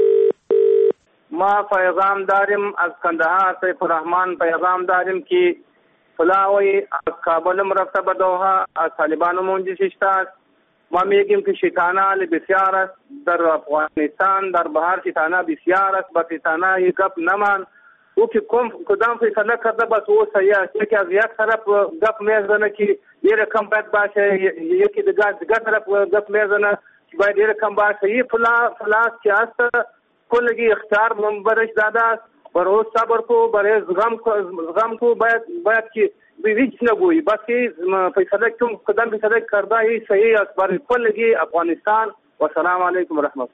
ما پیغام داریم از کندهار، سیف الرحمن پیغام داریم که فلاوی از کابل رفته به دوحه، از طالبان منجی ششته است. ما میگیم که شیطانه بسیار است در افغانستان، در بهار شیطانه بسیار است، با شیطانه یک گپ نمان. او که کدام فیصله کرده بس او صحیح است. یکی از یک طرف گپ میزنه که یه رقم باید باشه، یکی دیگر دیگر طرف گپ میزنه که باید یه رقم باشه. یه فلا فلاس که است کلگی اختیار برش داده است. برای صبر کو، برای زغم کو، زغم کو باید باید که هیچ نگویی، بس که فیصله کم قدم فیصله کرده ای صحیح است برای کلگی افغانستان. و سلام علیکم و رحمت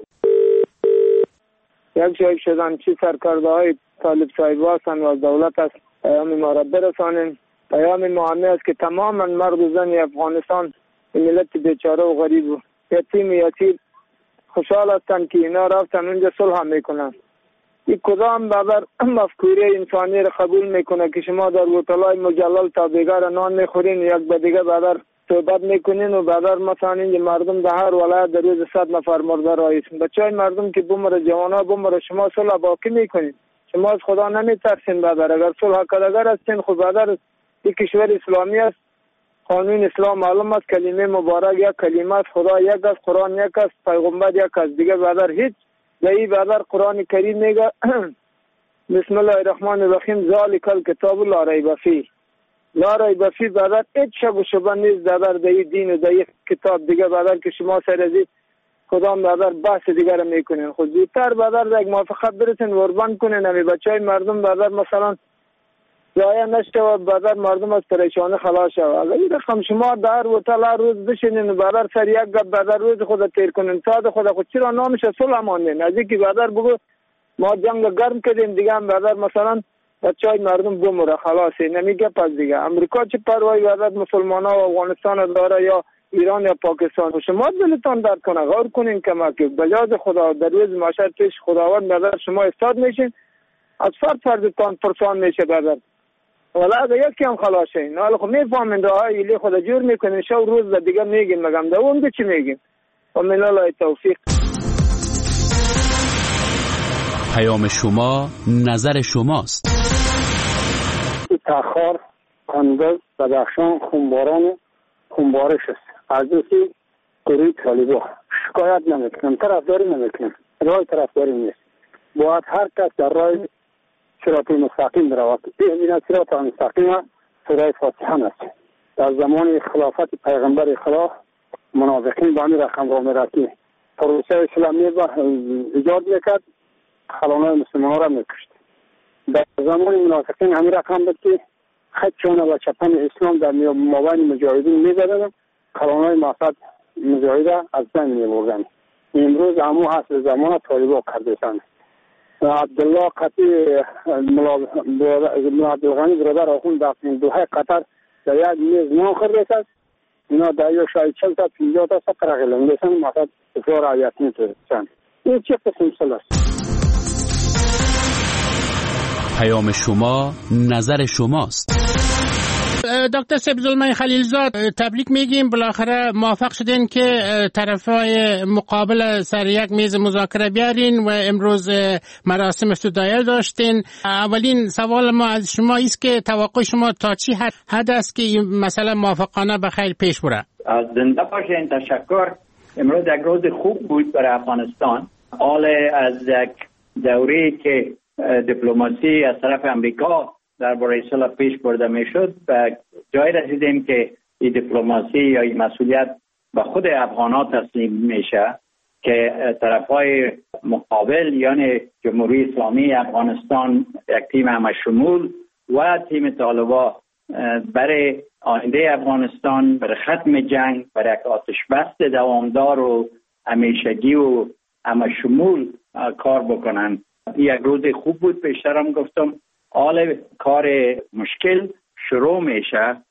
الله. یک جای شدن چی سرکرده های طالب صاحب هستند و از دولت است پیام ما را برسانیم. پیام ما همه است که تماما مرد و زن افغانستان ملت بیچاره و غریب و یتیم یتیم خوشحال هستند که اینا رفتن اونجا صلح میکنن. این کدام بابر مفکوره انسانی را قبول میکنه که شما در هتل‌های مجلل تا بیگار نان میخورین، یک به دیگه بابر صحبت میکنین و بابر مثلا اینجا مردم در هر ولایت در روز صد نفر مرده رایسن. بچه های مردم که بمره، جوانا بمره، شما صلح باقی میکنین. شما از خدا نمیترسین بابر. اگر صلح کردگر هستین خود بابر یک کشور اسلامی است، قانون اسلام معلوم است، کلمه مبارک یک کلمه است، خدا یک است، قرآن یک است، پیغمبر یک است، دیگه بابر هیچ. ای برادر قرآن کریم میگه بسم الله الرحمن الرحیم ذالک الکتاب لا ریب فیه. لا ریب فیه برادر هیچ شک و شبهه نیست در در دین و در کتاب دیگه برادر که شما سر از کدام برادر بحث دیگر میکنین. خود زودتر برادر یک موافقت برسین قربان کنین. همین بچهای مردم برادر مثلا ضایع نشه و برادر مردم از پریشانی خلاص شود. اگر این رقم شما در هتل هر روز بشینین و برادر سر یک گپ برادر روز خود تیر کنین، ساعت خود خود چرا نامشه صلح ماندین؟ از اینکه برادر بگو ما جنگ گرم کردیم دیگه هم برادر مثلا بچهای مردم بمره خلاصه نمیگه. پس دیگه امریکا چه پروایی برادر مسلمانا و افغانستان داره یا ایران یا پاکستان؟ و شما دلتان درد کنه غور کنین که ما که بجاز خدا در روز معاشر پیش خداوند برادر شما استاد میشین، از فرد فردتان پرسان میشه برادر. ولی اگه یکی هم خلاص این حالا خب میفهمین راه های ایلی خود جور میکنین، شو روز دیگه میگین مگم ده اونده چی میگین. و من الله توفیق. پیام شما نظر شماست. تخار، قندز، بدخشان، خونباران خونبارش است. از دوستی گروه طالبا شکایت نمیکنم، طرفداری نمیکنم، راه طرفداری نیست. باید هر کس در راه صراط مستقیم برود. این صراط مستقیم سوره فاتحه است. در زمان خلافت پیغمبر خدا منافقین با این رقم را می‌رفت. پروسه اسلامی با ایجاد میکرد، خلانای مسلمان را میکشت. در زمان منافقین همین رقم بود که خط چونه و چپن اسلام در مابین مجاهدین می‌زدند، خلانای مقصد مجاهد از بین می‌بردند. امروز همو هست زمان طالبان کردند. عبدالله قطعی ملا عبدالغنی برادر آخوند در دوحه قطر در یک میز نان خورده است. اینا در یک شاید چل تا پینجا تا سفر اقلیم دیسن مقصد افرار آیت میتونستند. این چه قسم سل است؟ پیام شما نظر شماست. دکتر سبزالمای خلیلزاد تبریک میگیم، بالاخره موافق شدین که طرفای مقابل سر یک میز مذاکره بیارین و امروز مراسم افتتاحیه داشتین. اولین سوال ما از شما است که توقع شما تا چی حد است که این مسئله موافقانه به خیر پیش بره؟ از زنده باشین. تشکر. امروز یک روز خوب بود برای افغانستان. حال از یک دوره که دیپلماسی از طرف امریکا در برای صلح پیش برده میشد و جای رسیدیم که این دیپلماسی یا این مسئولیت به خود افغان‌ها تسلیم میشه که طرفای مقابل یعنی جمهوری اسلامی افغانستان یک تیم همه شمول و تیم طالبان برای آینده افغانستان، برای ختم جنگ، برای یک آتش بس دوامدار و همیشگی و همه شمول کار بکنن. یک روز خوب بود. پیشترم گفتم حال کار مشکل شروع میشه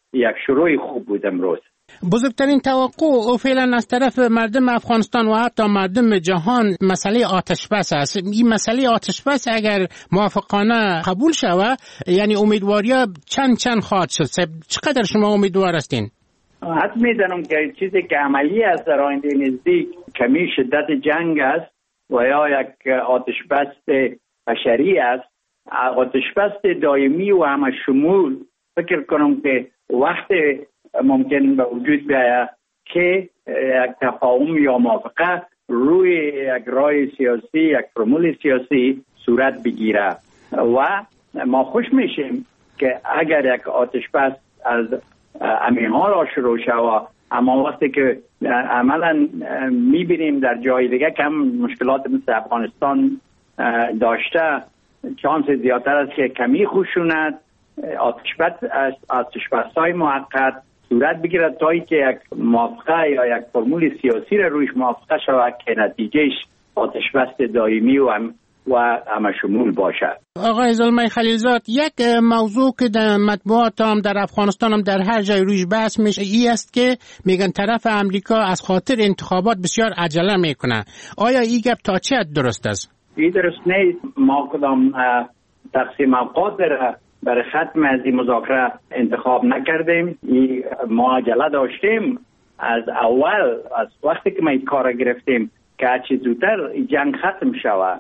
یک شروع خوب بود امروز. بزرگترین توقع فعلا از طرف مردم افغانستان و حتی مردم جهان مسئله آتش بس است. این مسئله آتش بس اگر موافقانه قبول شود یعنی امیدواری چند چند خواهد شد. چقدر شما امیدوار هستین؟ حد میدانم که چیزی که عملی است در آینده نزدیک کمی شدت جنگ است و یا یک آتش بس بشری است. آتش بس دائمی و همه شمول فکر کنم که وقت ممکن به وجود بیاید که یک تفاهم یا موافقه روی یک راه سیاسی، یک فرمول سیاسی صورت بگیره و ما خوش میشیم که اگر یک آتش بس از همین حال شروع شود. اما وقتی که عملا میبینیم در جای دیگه کم مشکلات مثل افغانستان داشته، چانس زیادتر است که کمی خشونت، آتش بس آتش بس‌های موقت صورت بگیرد تا اینکه یک موافقه یا یک فرمول سیاسی را رویش موافقه شود که نتیجهش آتش بس دائمی و هم و همه شمول باشد. آقای زلمه خلیلزاد، یک موضوع که در مطبوعات هم در افغانستان هم در هر جای رویش بحث میشه ای است که میگن طرف امریکا از خاطر انتخابات بسیار عجله میکنه. آیا این گپ تا چه حد درست است؟ این درست نیست. ما کدام تقسیم اوقات برای ختم از این مذاکره انتخاب نکردیم. ما عجله داشتیم از اول، از وقتی که ما این کار گرفتیم که هرچی زودتر جنگ ختم شود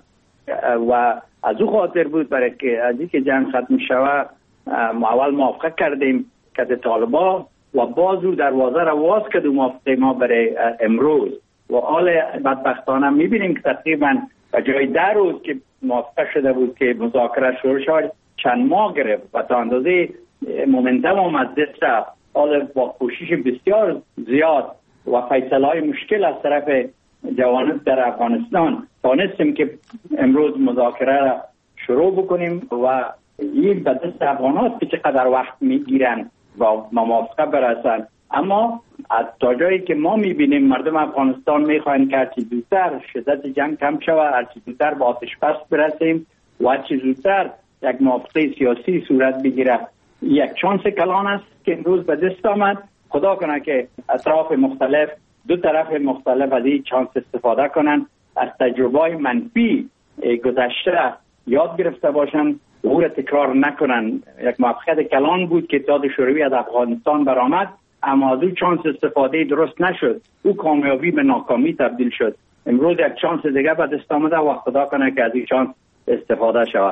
و از او خاطر بود برای که از این که جنگ ختم شود ما اول موافقه کردیم که طالبان و بازو دروازه را واز کرد و موافقه ما برای امروز و حال بدبختانه میبینیم که تقریبا جای ده روز که موافقه شده بود که مذاکره شروع شد چند ماه گرفت و تا اندازه مومنتم هم از دست رفت. حال با کوشش بسیار زیاد و فیصله های مشکل از طرف جوانب در افغانستان تانستیم که امروز مذاکره را شروع بکنیم و این به دست افغانات که چقدر وقت میگیرن و موافقه برسن. اما از تا جایی که ما میبینیم مردم افغانستان میخواین که هرچی زودتر شدت جنگ کم شود، هرچی زودتر به آتش بس برسیم و هرچی زودتر یک موافقه سیاسی صورت بگیره. یک چانس کلان است که امروز به دست آمد. خدا کنه که اطراف مختلف، دو طرف مختلف از این چانس استفاده کنن، از تجربه منفی گذشته یاد گرفته باشن و او را تکرار نکنن. یک موافقت کلان بود که اتحاد شوروی از افغانستان برآمد، اما از او چانس استفاده درست نشد، او کامیابی به ناکامی تبدیل شد. امروز یک چانس دیگه به دست آمده و خدا کنه که از این چانس استفاده شود.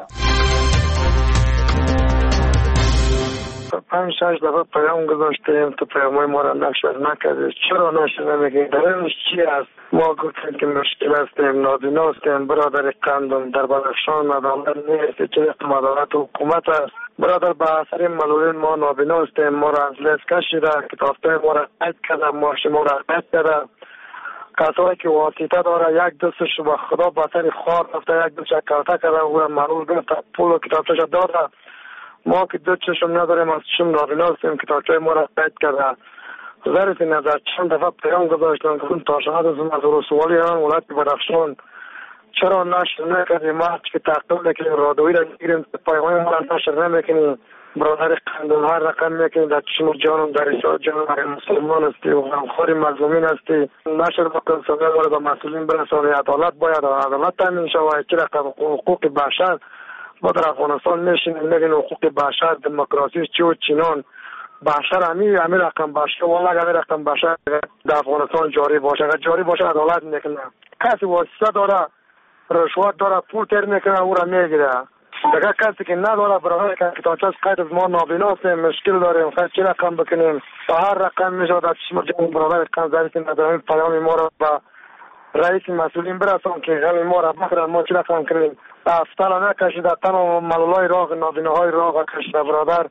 پنج شش دفعه پیام گذاشتیم تو پیامای ما را نشر نکردید. چرا نشر نمیکنید؟ دلیلش چی است؟ ما گفتیم که مشکل هستیم، نابینا هستیم. برادر قندم در بدخشان عدالت نیست، چه عدالت حکومت است. برادر به اثر معلولین ما نابینا هستیم. ما را از لیست کشیده، کتاب‌های ما را قید کرده، ماشین ما را قید کرده. کسایی که واسطه داره یک دستش به خدا به اثر خوار رفته، یک دستش کارتا کرده، او را معلول گرفته، پول و کتابش داده. ما که دو چشم نداریم، از چشم نابینا هستیم، کتابچه ما را قید کرده. ظرف نظر چند دفعه پیام گذاشتن که تا شهاد از رسوالی آن ولایت بدخشان چرا نشر نکردیم؟ ما که تعقیب نکنیم، رادیویی را میگیریم، پیام ما را نشر نمیکنیم. برادر قندم هر رقم میکنیم، در چشم جانم در ایسا جانم هر مسلمان هستی و غمخواری مظلومین هستی. نشر بکن صدای ما را به مسئولین برسانی. عدالت باید عدالت تامین شود. چه رقم حقوق بشر ما در افغانستان میشینیم میگن حقوق بشر، دموکراسی چی و چینان. بشر همین همین رقم بشر والا همین رقم بشر در افغانستان جاری باشه. اگر جاری باشه عدالت میکنه. کسی واسطه داره، رشوت داره، پول تر میکنه، او را میگیره. اگر کسی که نداره برای که کتابچه قید از ما نابینا هستیم، مشکل داریم، خیلی چی رقم بکنیم؟ تا هر رقم میشه در چشم جمع برادر قند ظریف نداریم. پیام ما را به رئیس مسئولین برسان که غم ما را بخرن. ما چی رقم کنیم؟ افتالا نکشیده، تمام ملولای راه، نابیناهای راه کشیده برادر.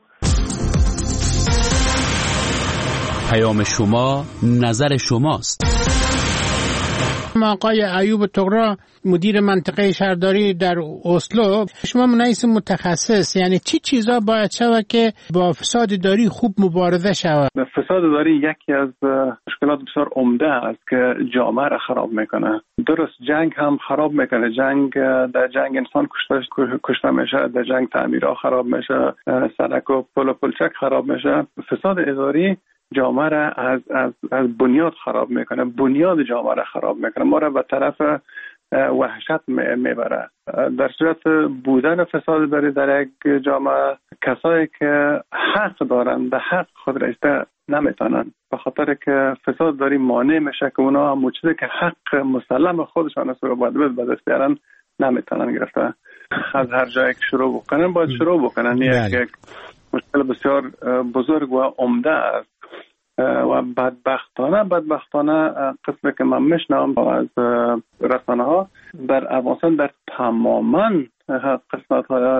پیام شما نظر شماست. آقای ایوب طغرا مدیر منطقه شهرداری در اسلو، شما رئیس متخصص، یعنی چی چیزا باید شود که با فساد اداری خوب مبارزه شود؟ فساد اداری یکی از مشکلات بسیار عمده است که جامعه را خراب میکنه. درست جنگ هم خراب میکنه، جنگ در جنگ انسان کشته کشته میشه، در جنگ تعمیرها خراب میشه، سړک و پل و پلچک خراب میشه. فساد اداری جامعه را از از از بنیاد خراب میکنه، بنیاد جامعه را خراب میکنه، ما را به طرف وحشت میبره. در صورت بودن فساد اداری در یک جامعه، کسایی که حق دارن به حق خود رسیده نمیتونن، به خاطر که فساد اداری مانع میشه که اونا هم چیزی که حق مسلم خودشان است رو باید به دست بیارن نمیتونن گرفته. از هر جایی که شروع بکنن باید شروع بکنن. یک مشکل بسیار بزرگ و عمده است و بدبختانه بدبختانه قسمی که من میشنم از رسانه ها در افغانستان در تماما قسمت های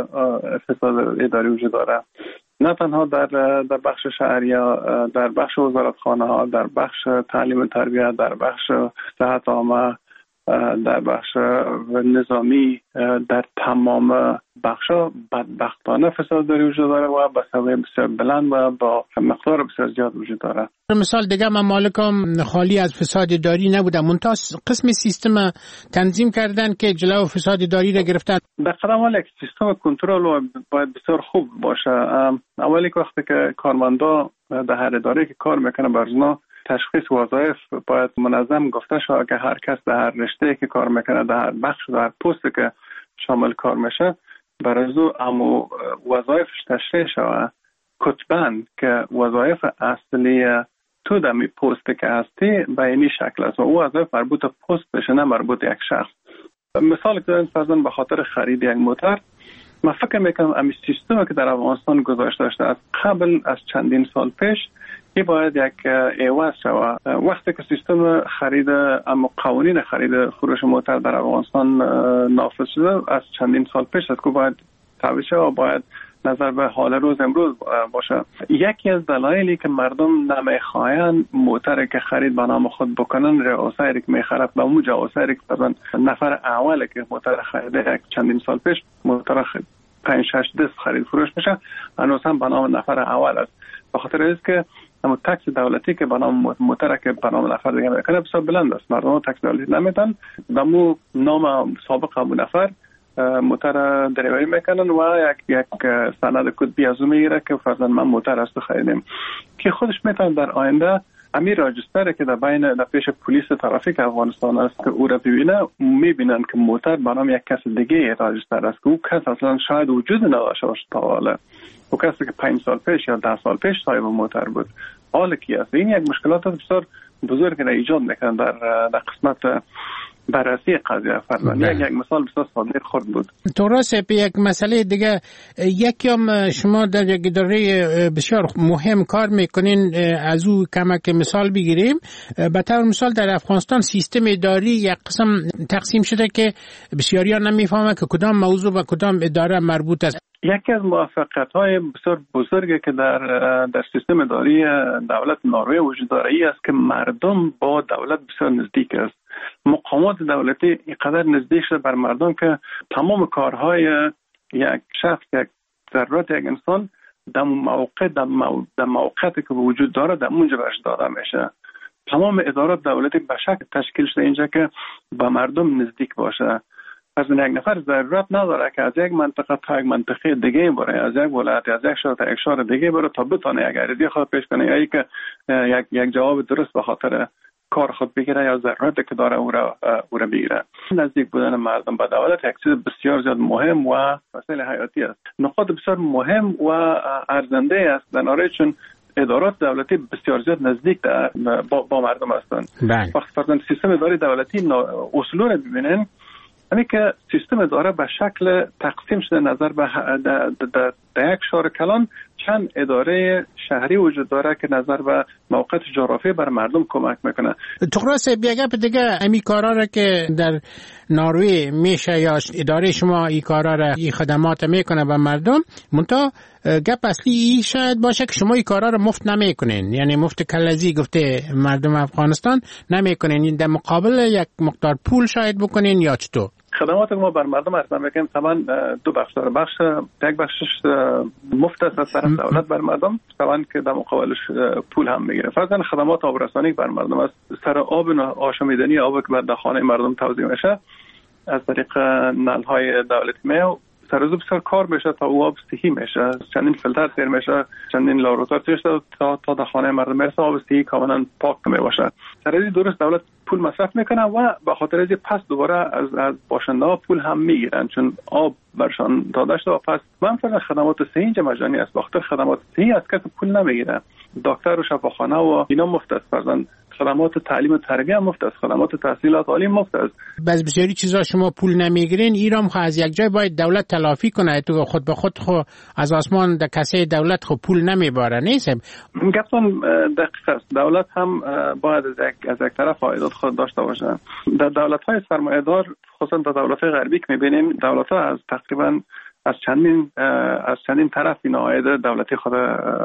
فساد اداری وجود داره، نه تنها در در بخش شهری ها، در بخش وزارتخانه ها، در بخش تعلیم و تربیت، در بخش صحت عامه، در بخش نظامی، در تمام بخشا بدبختانه فساد اداری وجود داره و به سوی بسیار بلند و با مقدار بسیار زیاد وجود داره. مثال دیگه ممالک هم خالی از فساد اداری نبودن، منتها قسم سیستم تنظیم کردن که جلو فساد اداری را گرفتن. در قدم اول یک سیستم کنترل باید بسیار خوب باشه. اولی که وقتی که کارمندا در هر اداره که کار میکنه برزنا تشخیص وظایف باید منظم گفته شود که هر کس در هر رشته که کار میکنه، در هر بخش، در هر پستی که شامل کار میشه، برای او امو وظایفش تشریح شود کتباً که وظایف اصلی تو دمی پستی که هستی به اینی شکل است و او وظایف مربوط پست بشه، نه مربوط یک شخص. مثال که فرضاً به خاطر خرید یک موتر، من فکر میکنم امی سیستمی که در افغانستان گذاشته شده از قبل از چندین سال پیش ای باید یک ایواز شود. وقتی که سیستم خرید اما قوانین خرید فروش موتر در افغانستان نافذ شده از چندین سال پیش است که باید تعویض شود و باید نظر به حال روز امروز باشه. یکی از دلایلی که مردم نمیخواین موتر که خرید به نام خود بکنن، رئاسایی که میخرد به اون جواسایی که مثلا نفر اولی که موتر خریده یک چندین سال پیش موتر خرید پنج شش دست خرید فروش میشه، هنوز هم به نام نفر اول است. به خاطر اینکه که اما تکس دولتی که به نام موتر که به نام نفر دیگه میکنه بسیار بلند است، مردم تکس دولتی نمیدن، دمو نام سابق ابو نفر موتر دریوری میکنن و یک یک سند کتبی از اون میگیره که فرضاً من موتر است خریدم، که خودش میتونه در آینده امیر راجستره که در بین در پیش پلیس ترافیک افغانستان است که او را ببینه، میبینن که موتر به نام یک کس دیگه راجستر است که او کس اصلا شاید وجود نداشته باشه تا حالا، او کسی که پنج سال پیش یا ده سال پیش صاحب موتر بود حالا کی است. این یک مشکلات بسیار بزرگ را ایجاد میکنه در در قسمت بررسی قضیه. فرضاً یک یک مثال بسیار ساده خورد بود. درسته. یک مسئله دیگه، یکم شما در یک اداره بسیار مهم کار میکنین، از او کمک مثال بگیریم. به طور مثال در افغانستان سیستم اداری یک قسم تقسیم شده که بسیاریا نمیفهمه که کدام موضوع و کدام اداره مربوط است. یکی از موفقیت‌های بسیار بزرگی که در در سیستم اداری دولت نروژ وجود داره ای است که مردم با دولت بسیار نزدیک است. مقامات دولتی اینقدر نزدیک شده بر مردم که تمام کارهای یک شخص، یک ضرورت یک انسان در موقع در موقعی که وجود داره در اونجا برش داده میشه. تمام ادارات دولتی به شکل تشکیل شده اینجا که با مردم نزدیک باشه. از یک نفر ضرورت نداره که از یک منطقه تا یک منطقه دیگه بره، از یک ولایت از یک شهر تا یک شهر دیگه بره تا بتونه یک عریضه خود پیش کنه یا که یک یک جواب درست به خاطر کار خود بگیره یا ضرورتی که داره او را او را بگیره. نزدیک بودن مردم به دولت یک چیز بسیار زیاد مهم و مسئله حیاتی است. نقاط بسیار مهم و ارزنده است در نروژ، چون ادارات دولتی بسیار زیاد نزدیک با, با مردم هستند. وقتی فرضاً سیستم اداری دولتی اصول رو ببینن، یعنی که سیستم اداره به شکل تقسیم شده نظر به در یک شهر کلان چند اداره شهری وجود داره که نظر به موقعیت جغرافی بر مردم کمک میکنه. تقراس بیگه دیگه امی کارا را که در نروژ میشه یا اداره شما این کارا را این خدمات میکنه به مردم، منتها گپ اصلی ای شاید باشه که شما این کارا را مفت نمیکنین، یعنی مفت کلزی گفته مردم افغانستان نمیکنین، در مقابل یک مقدار پول شاید بکنین یا چطور؟ خدمات ما بر مردم اصلا میگیم طبعا دو بخش داره. بخش یک بخشش مفت است از طرف دولت بر مردم، طبعا که در مقابلش پول هم میگیره. فرضاً خدمات آبرسانی بر مردم است، سر آب آشامیدنی آب که در خانه مردم توزیع میشه از طریق نل‌های دولتی میاد، سر روز بسیار کار میشه تا او آب صحی میشه، چندین فیلتر سیر میشه، چندین لابراتوار سیر شده تا تا در خانه مردم میرسه آب صحی کاملا پاک میباشه. سر از درست دولت پول مصرف میکنه و به خاطر از پس دوباره از از باشنده ها پول هم میگیرن چون آب برشان داده شده و پس منفعل خدمات صحی اینجا مجانی است. بخاطر خدمات صحی از کسی پول نمیگیره، دکتر و شفاخانه و اینا مفت است، فرضاً خدمات تعلیم و تربیت مفت است، خدمات تحصیلات عالی مفت است. باز بسیاری چیزا شما پول نمیگیرین، ایرام خو از یک جای باید دولت تلافی کنه، تو خود به خود خو از آسمان در کسه دولت خو پول نمیباره نیست. گفتم دقیق است، دولت هم باید از یک از یک طرف عایدات خود داشته باشه. در دولت‌های سرمایه‌دار خصوصا در دولت‌های غربی که می‌بینیم دولت‌ها از تقریبا از چندین از چندین طرف این عاید دولتی خود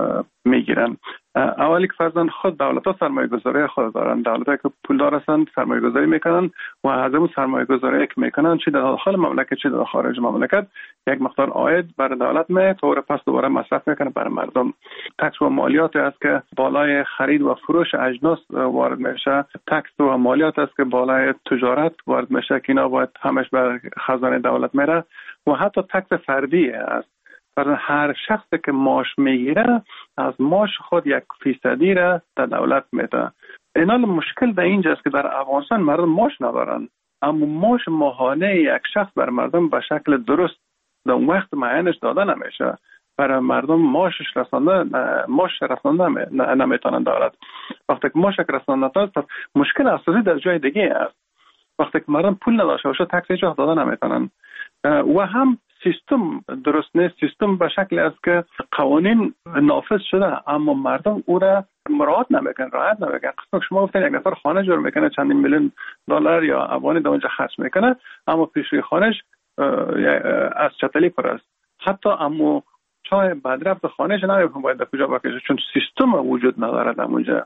میگیرن. اولی که فرضاً خود دولت‌ها سرمایه‌گذاری خود دارن، دولت‌ها که پولدار هستند سرمایه‌گذاری میکنن و از اون سرمایه‌گذاری که میکنن چه در داخل مملکت چه در خارج مملکت یک مقدار عاید برای دولت میاد و پس دوباره مصرف میکنه برای مردم. تکس و مالیات است که بالای خرید و فروش اجناس وارد میشه، تکس و مالیات است که بالای تجارت وارد میشه که اینا باید همش بر خزانه دولت میره و حتی تکس فردی است. برای هر شخصی که معاش میگیره از معاش خود یک فیصدی را در دولت میده. اینا مشکل به اینجاست که در افغانستان مردم معاش ندارن، اما معاش ماهانه یک شخص بر مردم به شکل درست در اون وقت معینش داده نمیشه. برای مردم معاشش رسانده معاش رسانده نمیتونن دارد. وقتی که معاش رسانده است مشکل اساسی در جای دیگه است. وقتی که مردم پول نداشته باشه تکس هیچ وقت داده نمیتونن و هم سیستم درست نیست. سیستم به شکل است که قوانین نافذ شده اما مردم او را مراعات نمیکنن، رعایت نمیکنن. قسم شما گفتن یک نفر خانه جور میکنه چندین میلیون دلار یا افغانی در اونجا خرج میکنه اما پیشوی خانهش از چتلی پر است. حتی اما چای بدرفت خانهش نمیکنه باید در کجا بکشه چون سیستم وجود نداره در اونجا.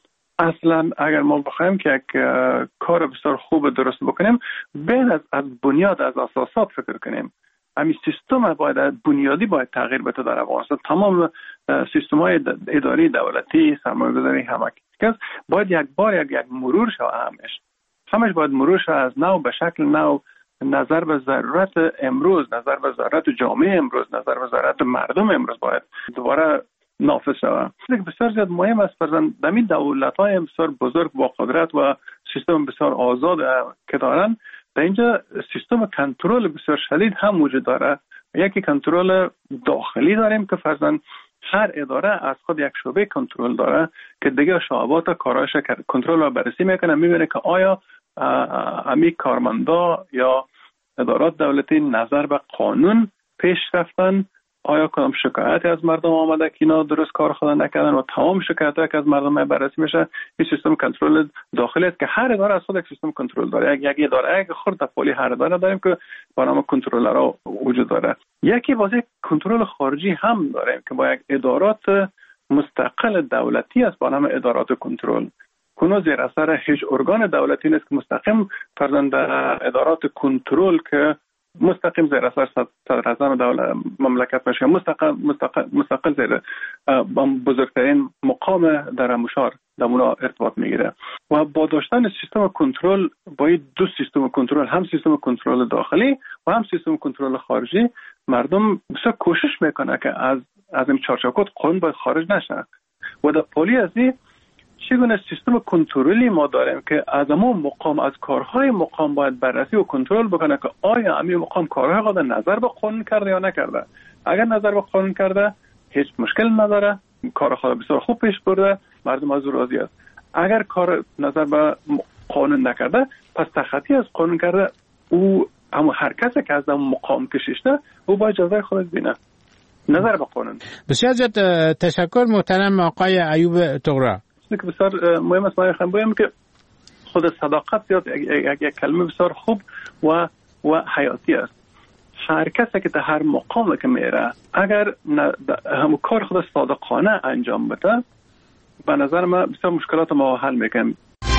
اصلا اگر ما بخوایم که یک کار بسیار خوب درست بکنیم بین از از بنیاد از اساسات فکر کنیم. همین سیستم باید بنیادی باید تغییر بده در افغانستان. تمام سیستم‌های اداری دولتی سرمایه‌گذاری همه باید یک بار یک یک مرور شود، همش همش باید مرور شود از نو به شکل نو، نظر به ضرورت امروز، نظر به ضرورت جامعه امروز، نظر به ضرورت مردم امروز باید دوباره نافذ شود. یک بسیار زیاد مهم است فرزند دمی دولت‌های بسیار بزرگ با قدرت و سیستم بسیار آزاد که دارن در اینجا سیستم کنترل بسیار شدید هم وجود داره. یکی کنترل داخلی داریم که فرزند هر اداره از خود یک شعبه کنترل داره که دیگه شعبات کارایش کنترل و بررسی میکنه، میبینه که آیا امی کارمندا یا ادارات دولتی نظر به قانون پیش رفتن، آیا کدام شکایتی از مردم آمده که اینا درست کار خود نکردن و تمام شکایتایی که از مردم بررسی میشه. این سیستم کنترل داخلی است که هر اداره از خود یک سیستم کنترل داره. یک یک اداره یک خرد پولی هر اداره داریم که با نام کنترلرها وجود داره. یکی واسه کنترل خارجی هم داریم که با یک ادارات مستقل دولتی است با نام ادارات کنترل. کنون زیر اثر هیچ ارگان دولتی نیست که مستقیم فرزند ادارات کنترل که مستقیم زیر اثر صدر اعظم دولت مملکت میشه، مستقل مستقل مستقل زیر بزرگترین مقام در مشار در اونا ارتباط میگیره و با داشتن سیستم کنترل با این دو سیستم کنترل، هم سیستم کنترل داخلی و هم سیستم کنترل خارجی، مردم بسیار کوشش میکنه که از از این چارچوبات قانون باید خارج نشه و در پالی از این چگونه سیستم کنترلی ما داریم که از امون مقام از کارهای مقام باید بررسی و کنترل بکنه که آیا امی مقام کارهای خود نظر به قانون کرده یا نکرده. اگر نظر به قانون کرده هیچ مشکل نداره، کار خود بسیار خوب پیش برده، مردم از او راضی است. اگر کار نظر به قانون نکرده پس تخطی از قانون کرده، او اما هر کسی که از اون مقام کشیشته او باید جزای خود بینه. نظر به قانون. بسیار زیاد تشکر محترم آقای ایوب طغرا. که بسیار مهم است ما خواهیم بگیم که خود صداقت یا یک, یک کلمه بسیار خوب و و حیاتی است. هر کسی که در هر مقام که میره اگر هم کار خود صادقانه انجام بده به نظر من بسیار مشکلات ما حل میکنیم.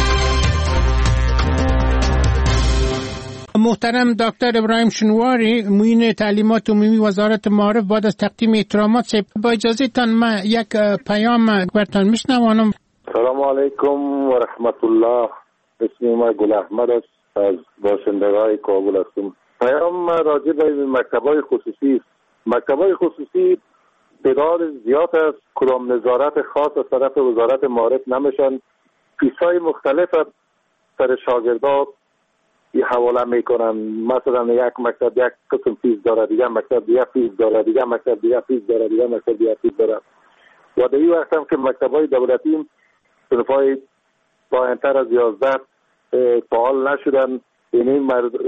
محترم دکتر ابراهیم شنواری معین تعلیمات عمومی وزارت معارف بعد از تقدیم احترامات با اجازه تان من یک پیام برتان میشنوانم. سلام علیکم و رحمت الله. اسم ما گل احمد است از باشندگان کابل هستم. پیام راجع به مکتب‌های خصوصی. مکتب‌های خصوصی تعداد زیاد است. کدام نظارت خاص از طرف وزارت معارف نمیشن. فیس‌های مختلف سر شاگردان حواله میکنن. مثلا یک مکتب یک قسم فیس داره، دیگه مکتب دیگه فیس داره، دیگه مکتب دیگه فیس داره، دیگه مکتب دیگه فیس داره. و در این وقت هم که مکتب‌های دولتی صنف‌های پایین‌تر از یازده فعال نشدن، یعنی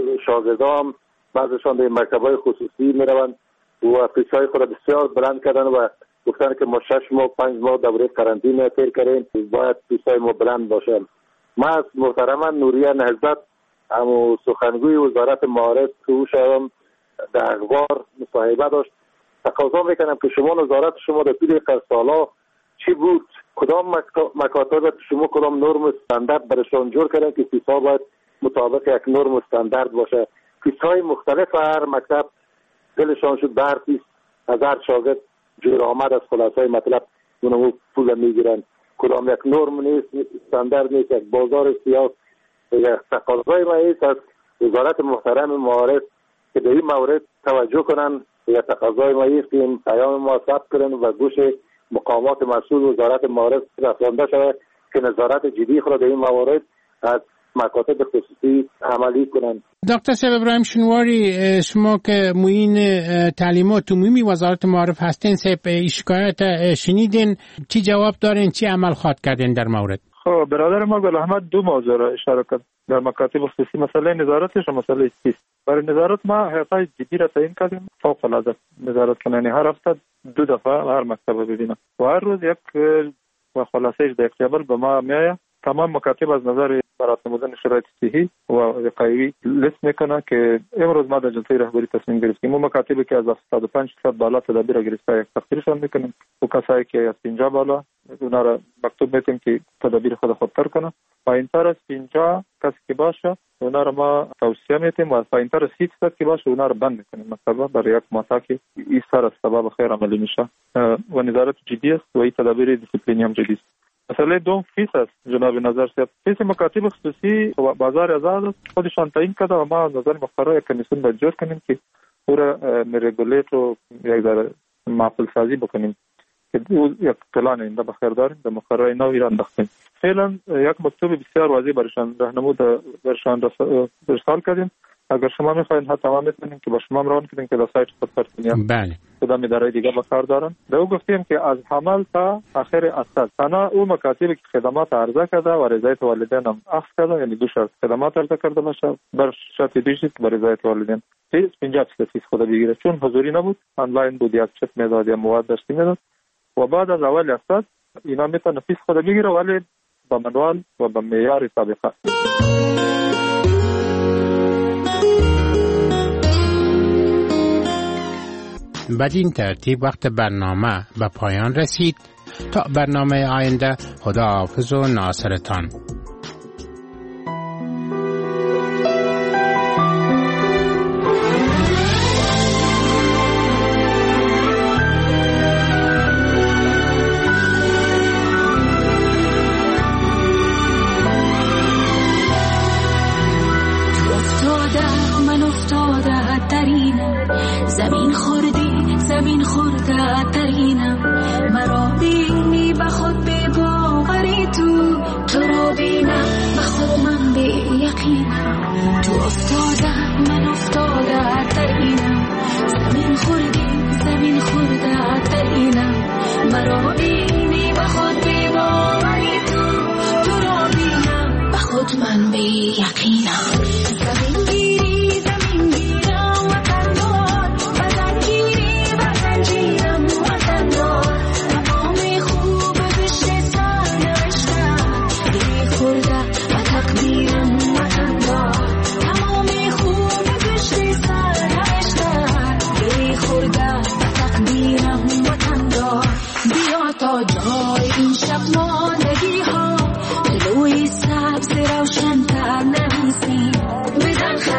شاگردان بعضشان در مکتب‌های خصوصی میروند و فیس‌های خود بسیار بلند کردن و گفتن که ما شش ماه پنج ماه دوره قرنطینه طی کردیم، باید فیس‌های ما بلند باشه. ما از محترم نوریه نهضت اما سخنگوی وزارت معارف که او شدم در اخبار مصاحبه داشت، تقاضا میکنم که شما نظارت شما در طول سالها چی بود؟ کدام مکاتب شما کدام نرم استاندارد برشان جور کردن که فیس‌ها باید مطابق یک نرم استاندارد باشه. فیس‌های مختلف هر مکتب دلشان شد بر فیس از هر شاگرد جور آمد از خلاصه مطلب اونمو پول میگیرن. کدام یک نرم نیست، استاندارد نیست، یک بازار سیاست. یک تقاضای ما ایست از وزارت محترم معارف که به این مورد توجه کنن. یک تقاضای ما ایست که این پیام ما ثبت کنن و گوش مقامات مسئول وزارت معارف رسانده شود که نظارت جدی خود در این موارد از مکاتب خصوصی عملی کنند. دکتر صاحب ابراهیم شنواری، شما که معین تعلیمات عمومی وزارت معارف هستین، صاحب شکایت شنیدین، چی جواب دارین، چی عمل خواهد کردین در مورد؟ خب برادر ما گل احمد دو موضوع را اشاره کرد در مکاتب خصوصی، مسئله نظارتش و مسئله فیس. برای نظارت ما هیئت‌های جدی را تعیین کردیم، فوق العاده نظارت کنن. هر هفته دو دفعه هر مکتب ببینم و هر روز یک و خلاصه‌اش در اکتبل به ما میآید. تمام مکاتب از نظر برات نمودن شرایط صحی و وقایعی لیست میکنه که امروز ما در جلسه رهبری تصمیم گرفتیم. اون مکاتبی که از هفتاد و پنج درصد بالا تدابیر گرفته یک تقدیرشان میکنیم و کسایی که از پنجاه بالا اونا را مکتوب میتیم که تدابیر خود خودتر کنه. پایینتر از پنجاه کسی که باشه اونا را ما توصیه میتیم و پایینتر از سی درصد که باشه اونا را بند میکنیم مثلا برای یک ماه که این سر از سبب خیر عملی میشه و نظارت جدی است و این تدابیر دیسیپلینی هم جدی است. مسئله دوم فیس است جناب نظر صاحب. فیس مکاتب خصوصی و بازار آزاد خودشان تعیین کرده و ما نظر مقرر یک کمیسیون باید جور کنیم که او را ریگولیت و یک ذره معقول سازی بکنیم که یک پلان اینده بخیر داریم در مقرر نوی را انداختیم. فعلا یک مکتوب بسیار واضح برشان راهنمود برشان ارسال کردیم. اگر شما میخواین حتی ما میتونیم که با شما روان کنیم که در سایت خود پرسونیا بله کدام اداره دیگه بکار دارن. به او گفتیم که از حمل تا آخر اصل تنها او مکاتبی که خدمات عرضه کرده و رضایت والدین هم اخذ کرده، یعنی دو شرط خدمات عرضه کرده باشه بر شرط دیشی که بر رضایت والدین فیس پنجاه درصد فیس خود بگیره، چون حضوری نبود آنلاین بود، یک چک میداد یا مواد داشتی میداد و بعد از اول اصل اینا میتونه فیس خود بگیره ولی با منوال و با معیار سابقه. بدین ترتیب وقت برنامه به پایان رسید. تا برنامه آینده، خداحافظ و ناصرتان. زمین خوردی زمین خورده ترینم، مرا بینی به خود به باوری تو تو را بینم به خود من به یقینم. تو افتاده من افتاده ترینم، زمین خوردی زمین خورده ترینم، مرا بینی به خود به باوری تو تو را بینم به خود من به یقینم. زمین گیری زمین گیرم و تندار و زنگیری و زنجیرم،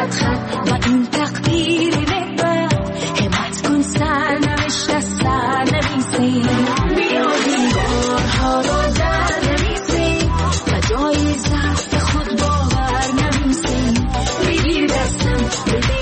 خط خط و این تقدیر نعمت همت کن سرنوشت از سرنویسیم بیاییم بارها را در نویسیم و جای ضعف خود باور نویسیم بگیر دستم